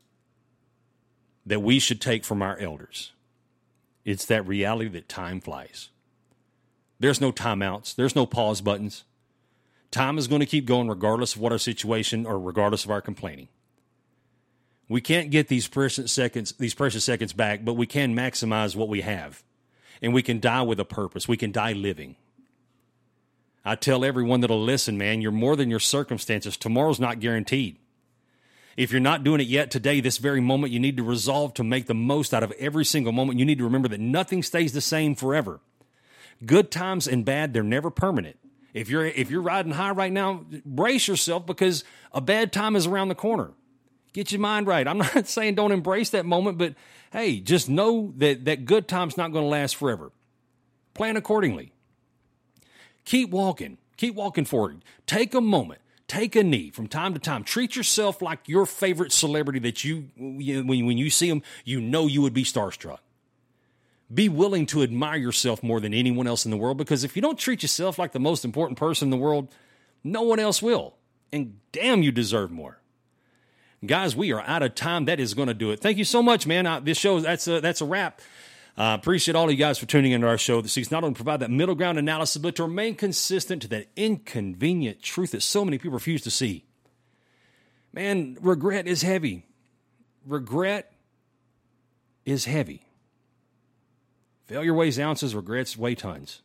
that we should take from our elders, it's that reality that time flies. There's no timeouts. There's no pause buttons. Time is going to keep going regardless of what our situation or regardless of our complaining. We can't get these precious seconds, these precious seconds back, but we can maximize what we have. And we can die with a purpose. We can die living. I tell everyone that'll listen, man, you're more than your circumstances. Tomorrow's not guaranteed. If you're not doing it yet today, this very moment, you need to resolve to make the most out of every single moment. You need to remember that nothing stays the same forever. Good times and bad, they're never permanent. If you're if you're riding high right now, brace yourself because a bad time is around the corner. Get your mind right. I'm not saying don't embrace that moment, but hey, just know that that good time's not going to last forever. Plan accordingly. Keep walking. Keep walking forward. Take a moment. Take a knee from time to time. Treat yourself like your favorite celebrity that you, when, when you see them, you know you would be starstruck. Be willing to admire yourself more than anyone else in the world, because if you don't treat yourself like the most important person in the world, no one else will. And damn, you deserve more. Guys, we are out of time. That is going to do it. Thank you so much, man. Uh, this show, that's a, that's a wrap. I uh, appreciate all of you guys for tuning into our show that seeks not only to provide that middle ground analysis, but to remain consistent to that inconvenient truth that so many people refuse to see. Man, regret is heavy. Regret is heavy. Failure weighs ounces, regrets weigh tons.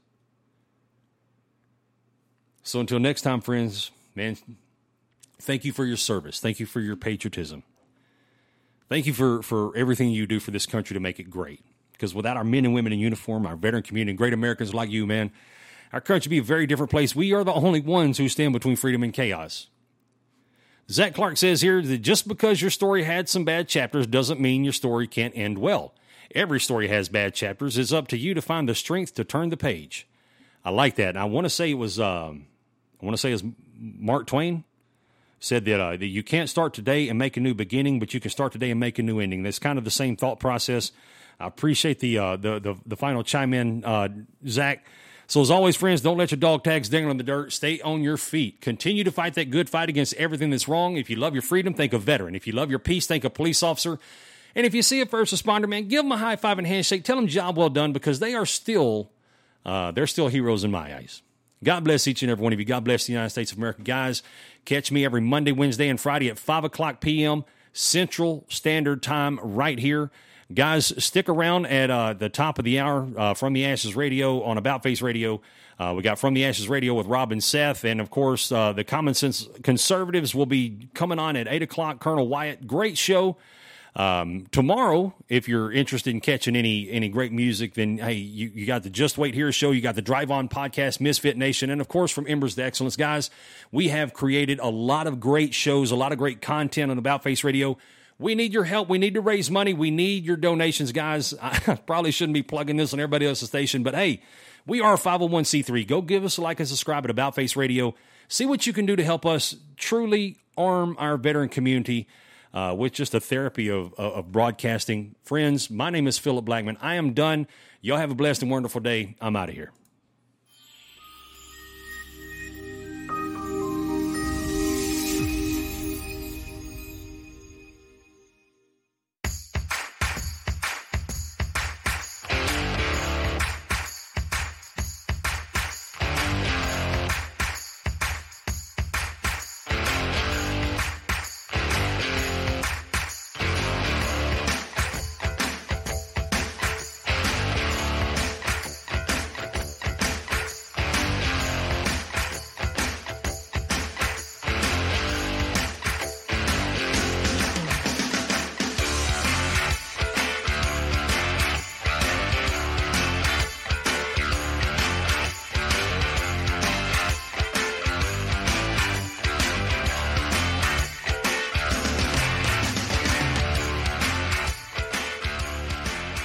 So until next time, friends, man, thank you for your service. Thank you for your patriotism. Thank you for, for everything you do for this country to make it great. Because without our men and women in uniform, our veteran community, and great Americans like you, man, our country would be a very different place. We are the only ones who stand between freedom and chaos. Zach Clark says here that just because your story had some bad chapters doesn't mean your story can't end well. Every story has bad chapters. It's up to you to find the strength to turn the page. I like that. And I want to say it was, um, I want to say it was Mark Twain said that, uh, that you can't start today and make a new beginning, but you can start today and make a new ending. That's kind of the same thought process. I appreciate the, uh, the, the, the final chime in, uh, Zach. So as always, friends, don't let your dog tags dangle in the dirt. Stay on your feet. Continue to fight that good fight against everything that's wrong. If you love your freedom, think of veteran. If you love your peace, think of police officer. And if you see a first responder, man, give them a high five and handshake. Tell them job well done, because they are still, uh, they're still heroes in my eyes. God bless each and every one of you. God bless the United States of America. Guys, catch me every Monday, Wednesday, and Friday at five o'clock p.m. Central Standard Time right here. Guys, stick around at uh, the top of the hour uh, From the Ashes Radio on About Face Radio. Uh, we got From the Ashes Radio with Rob and Seth. And, of course, uh, the Common Sense Conservatives will be coming on at eight o'clock. Colonel Wyatt, great show. Um, tomorrow, if you're interested in catching any any great music, then, hey, you, you got the Just Wait Here show. You got the Drive On podcast, Misfit Nation. And, of course, From Embers to Excellence. Guys, we have created a lot of great shows, a lot of great content on About Face Radio. We need your help. We need to raise money. We need your donations, guys. I probably shouldn't be plugging this on everybody else's station, but hey, we are five oh one c three. Go give us a like and subscribe at About Face Radio. See what you can do to help us truly arm our veteran community uh, with just a therapy of, of, of broadcasting. Friends, my name is Philip Blackman. I am done. Y'all have a blessed and wonderful day. I'm out of here.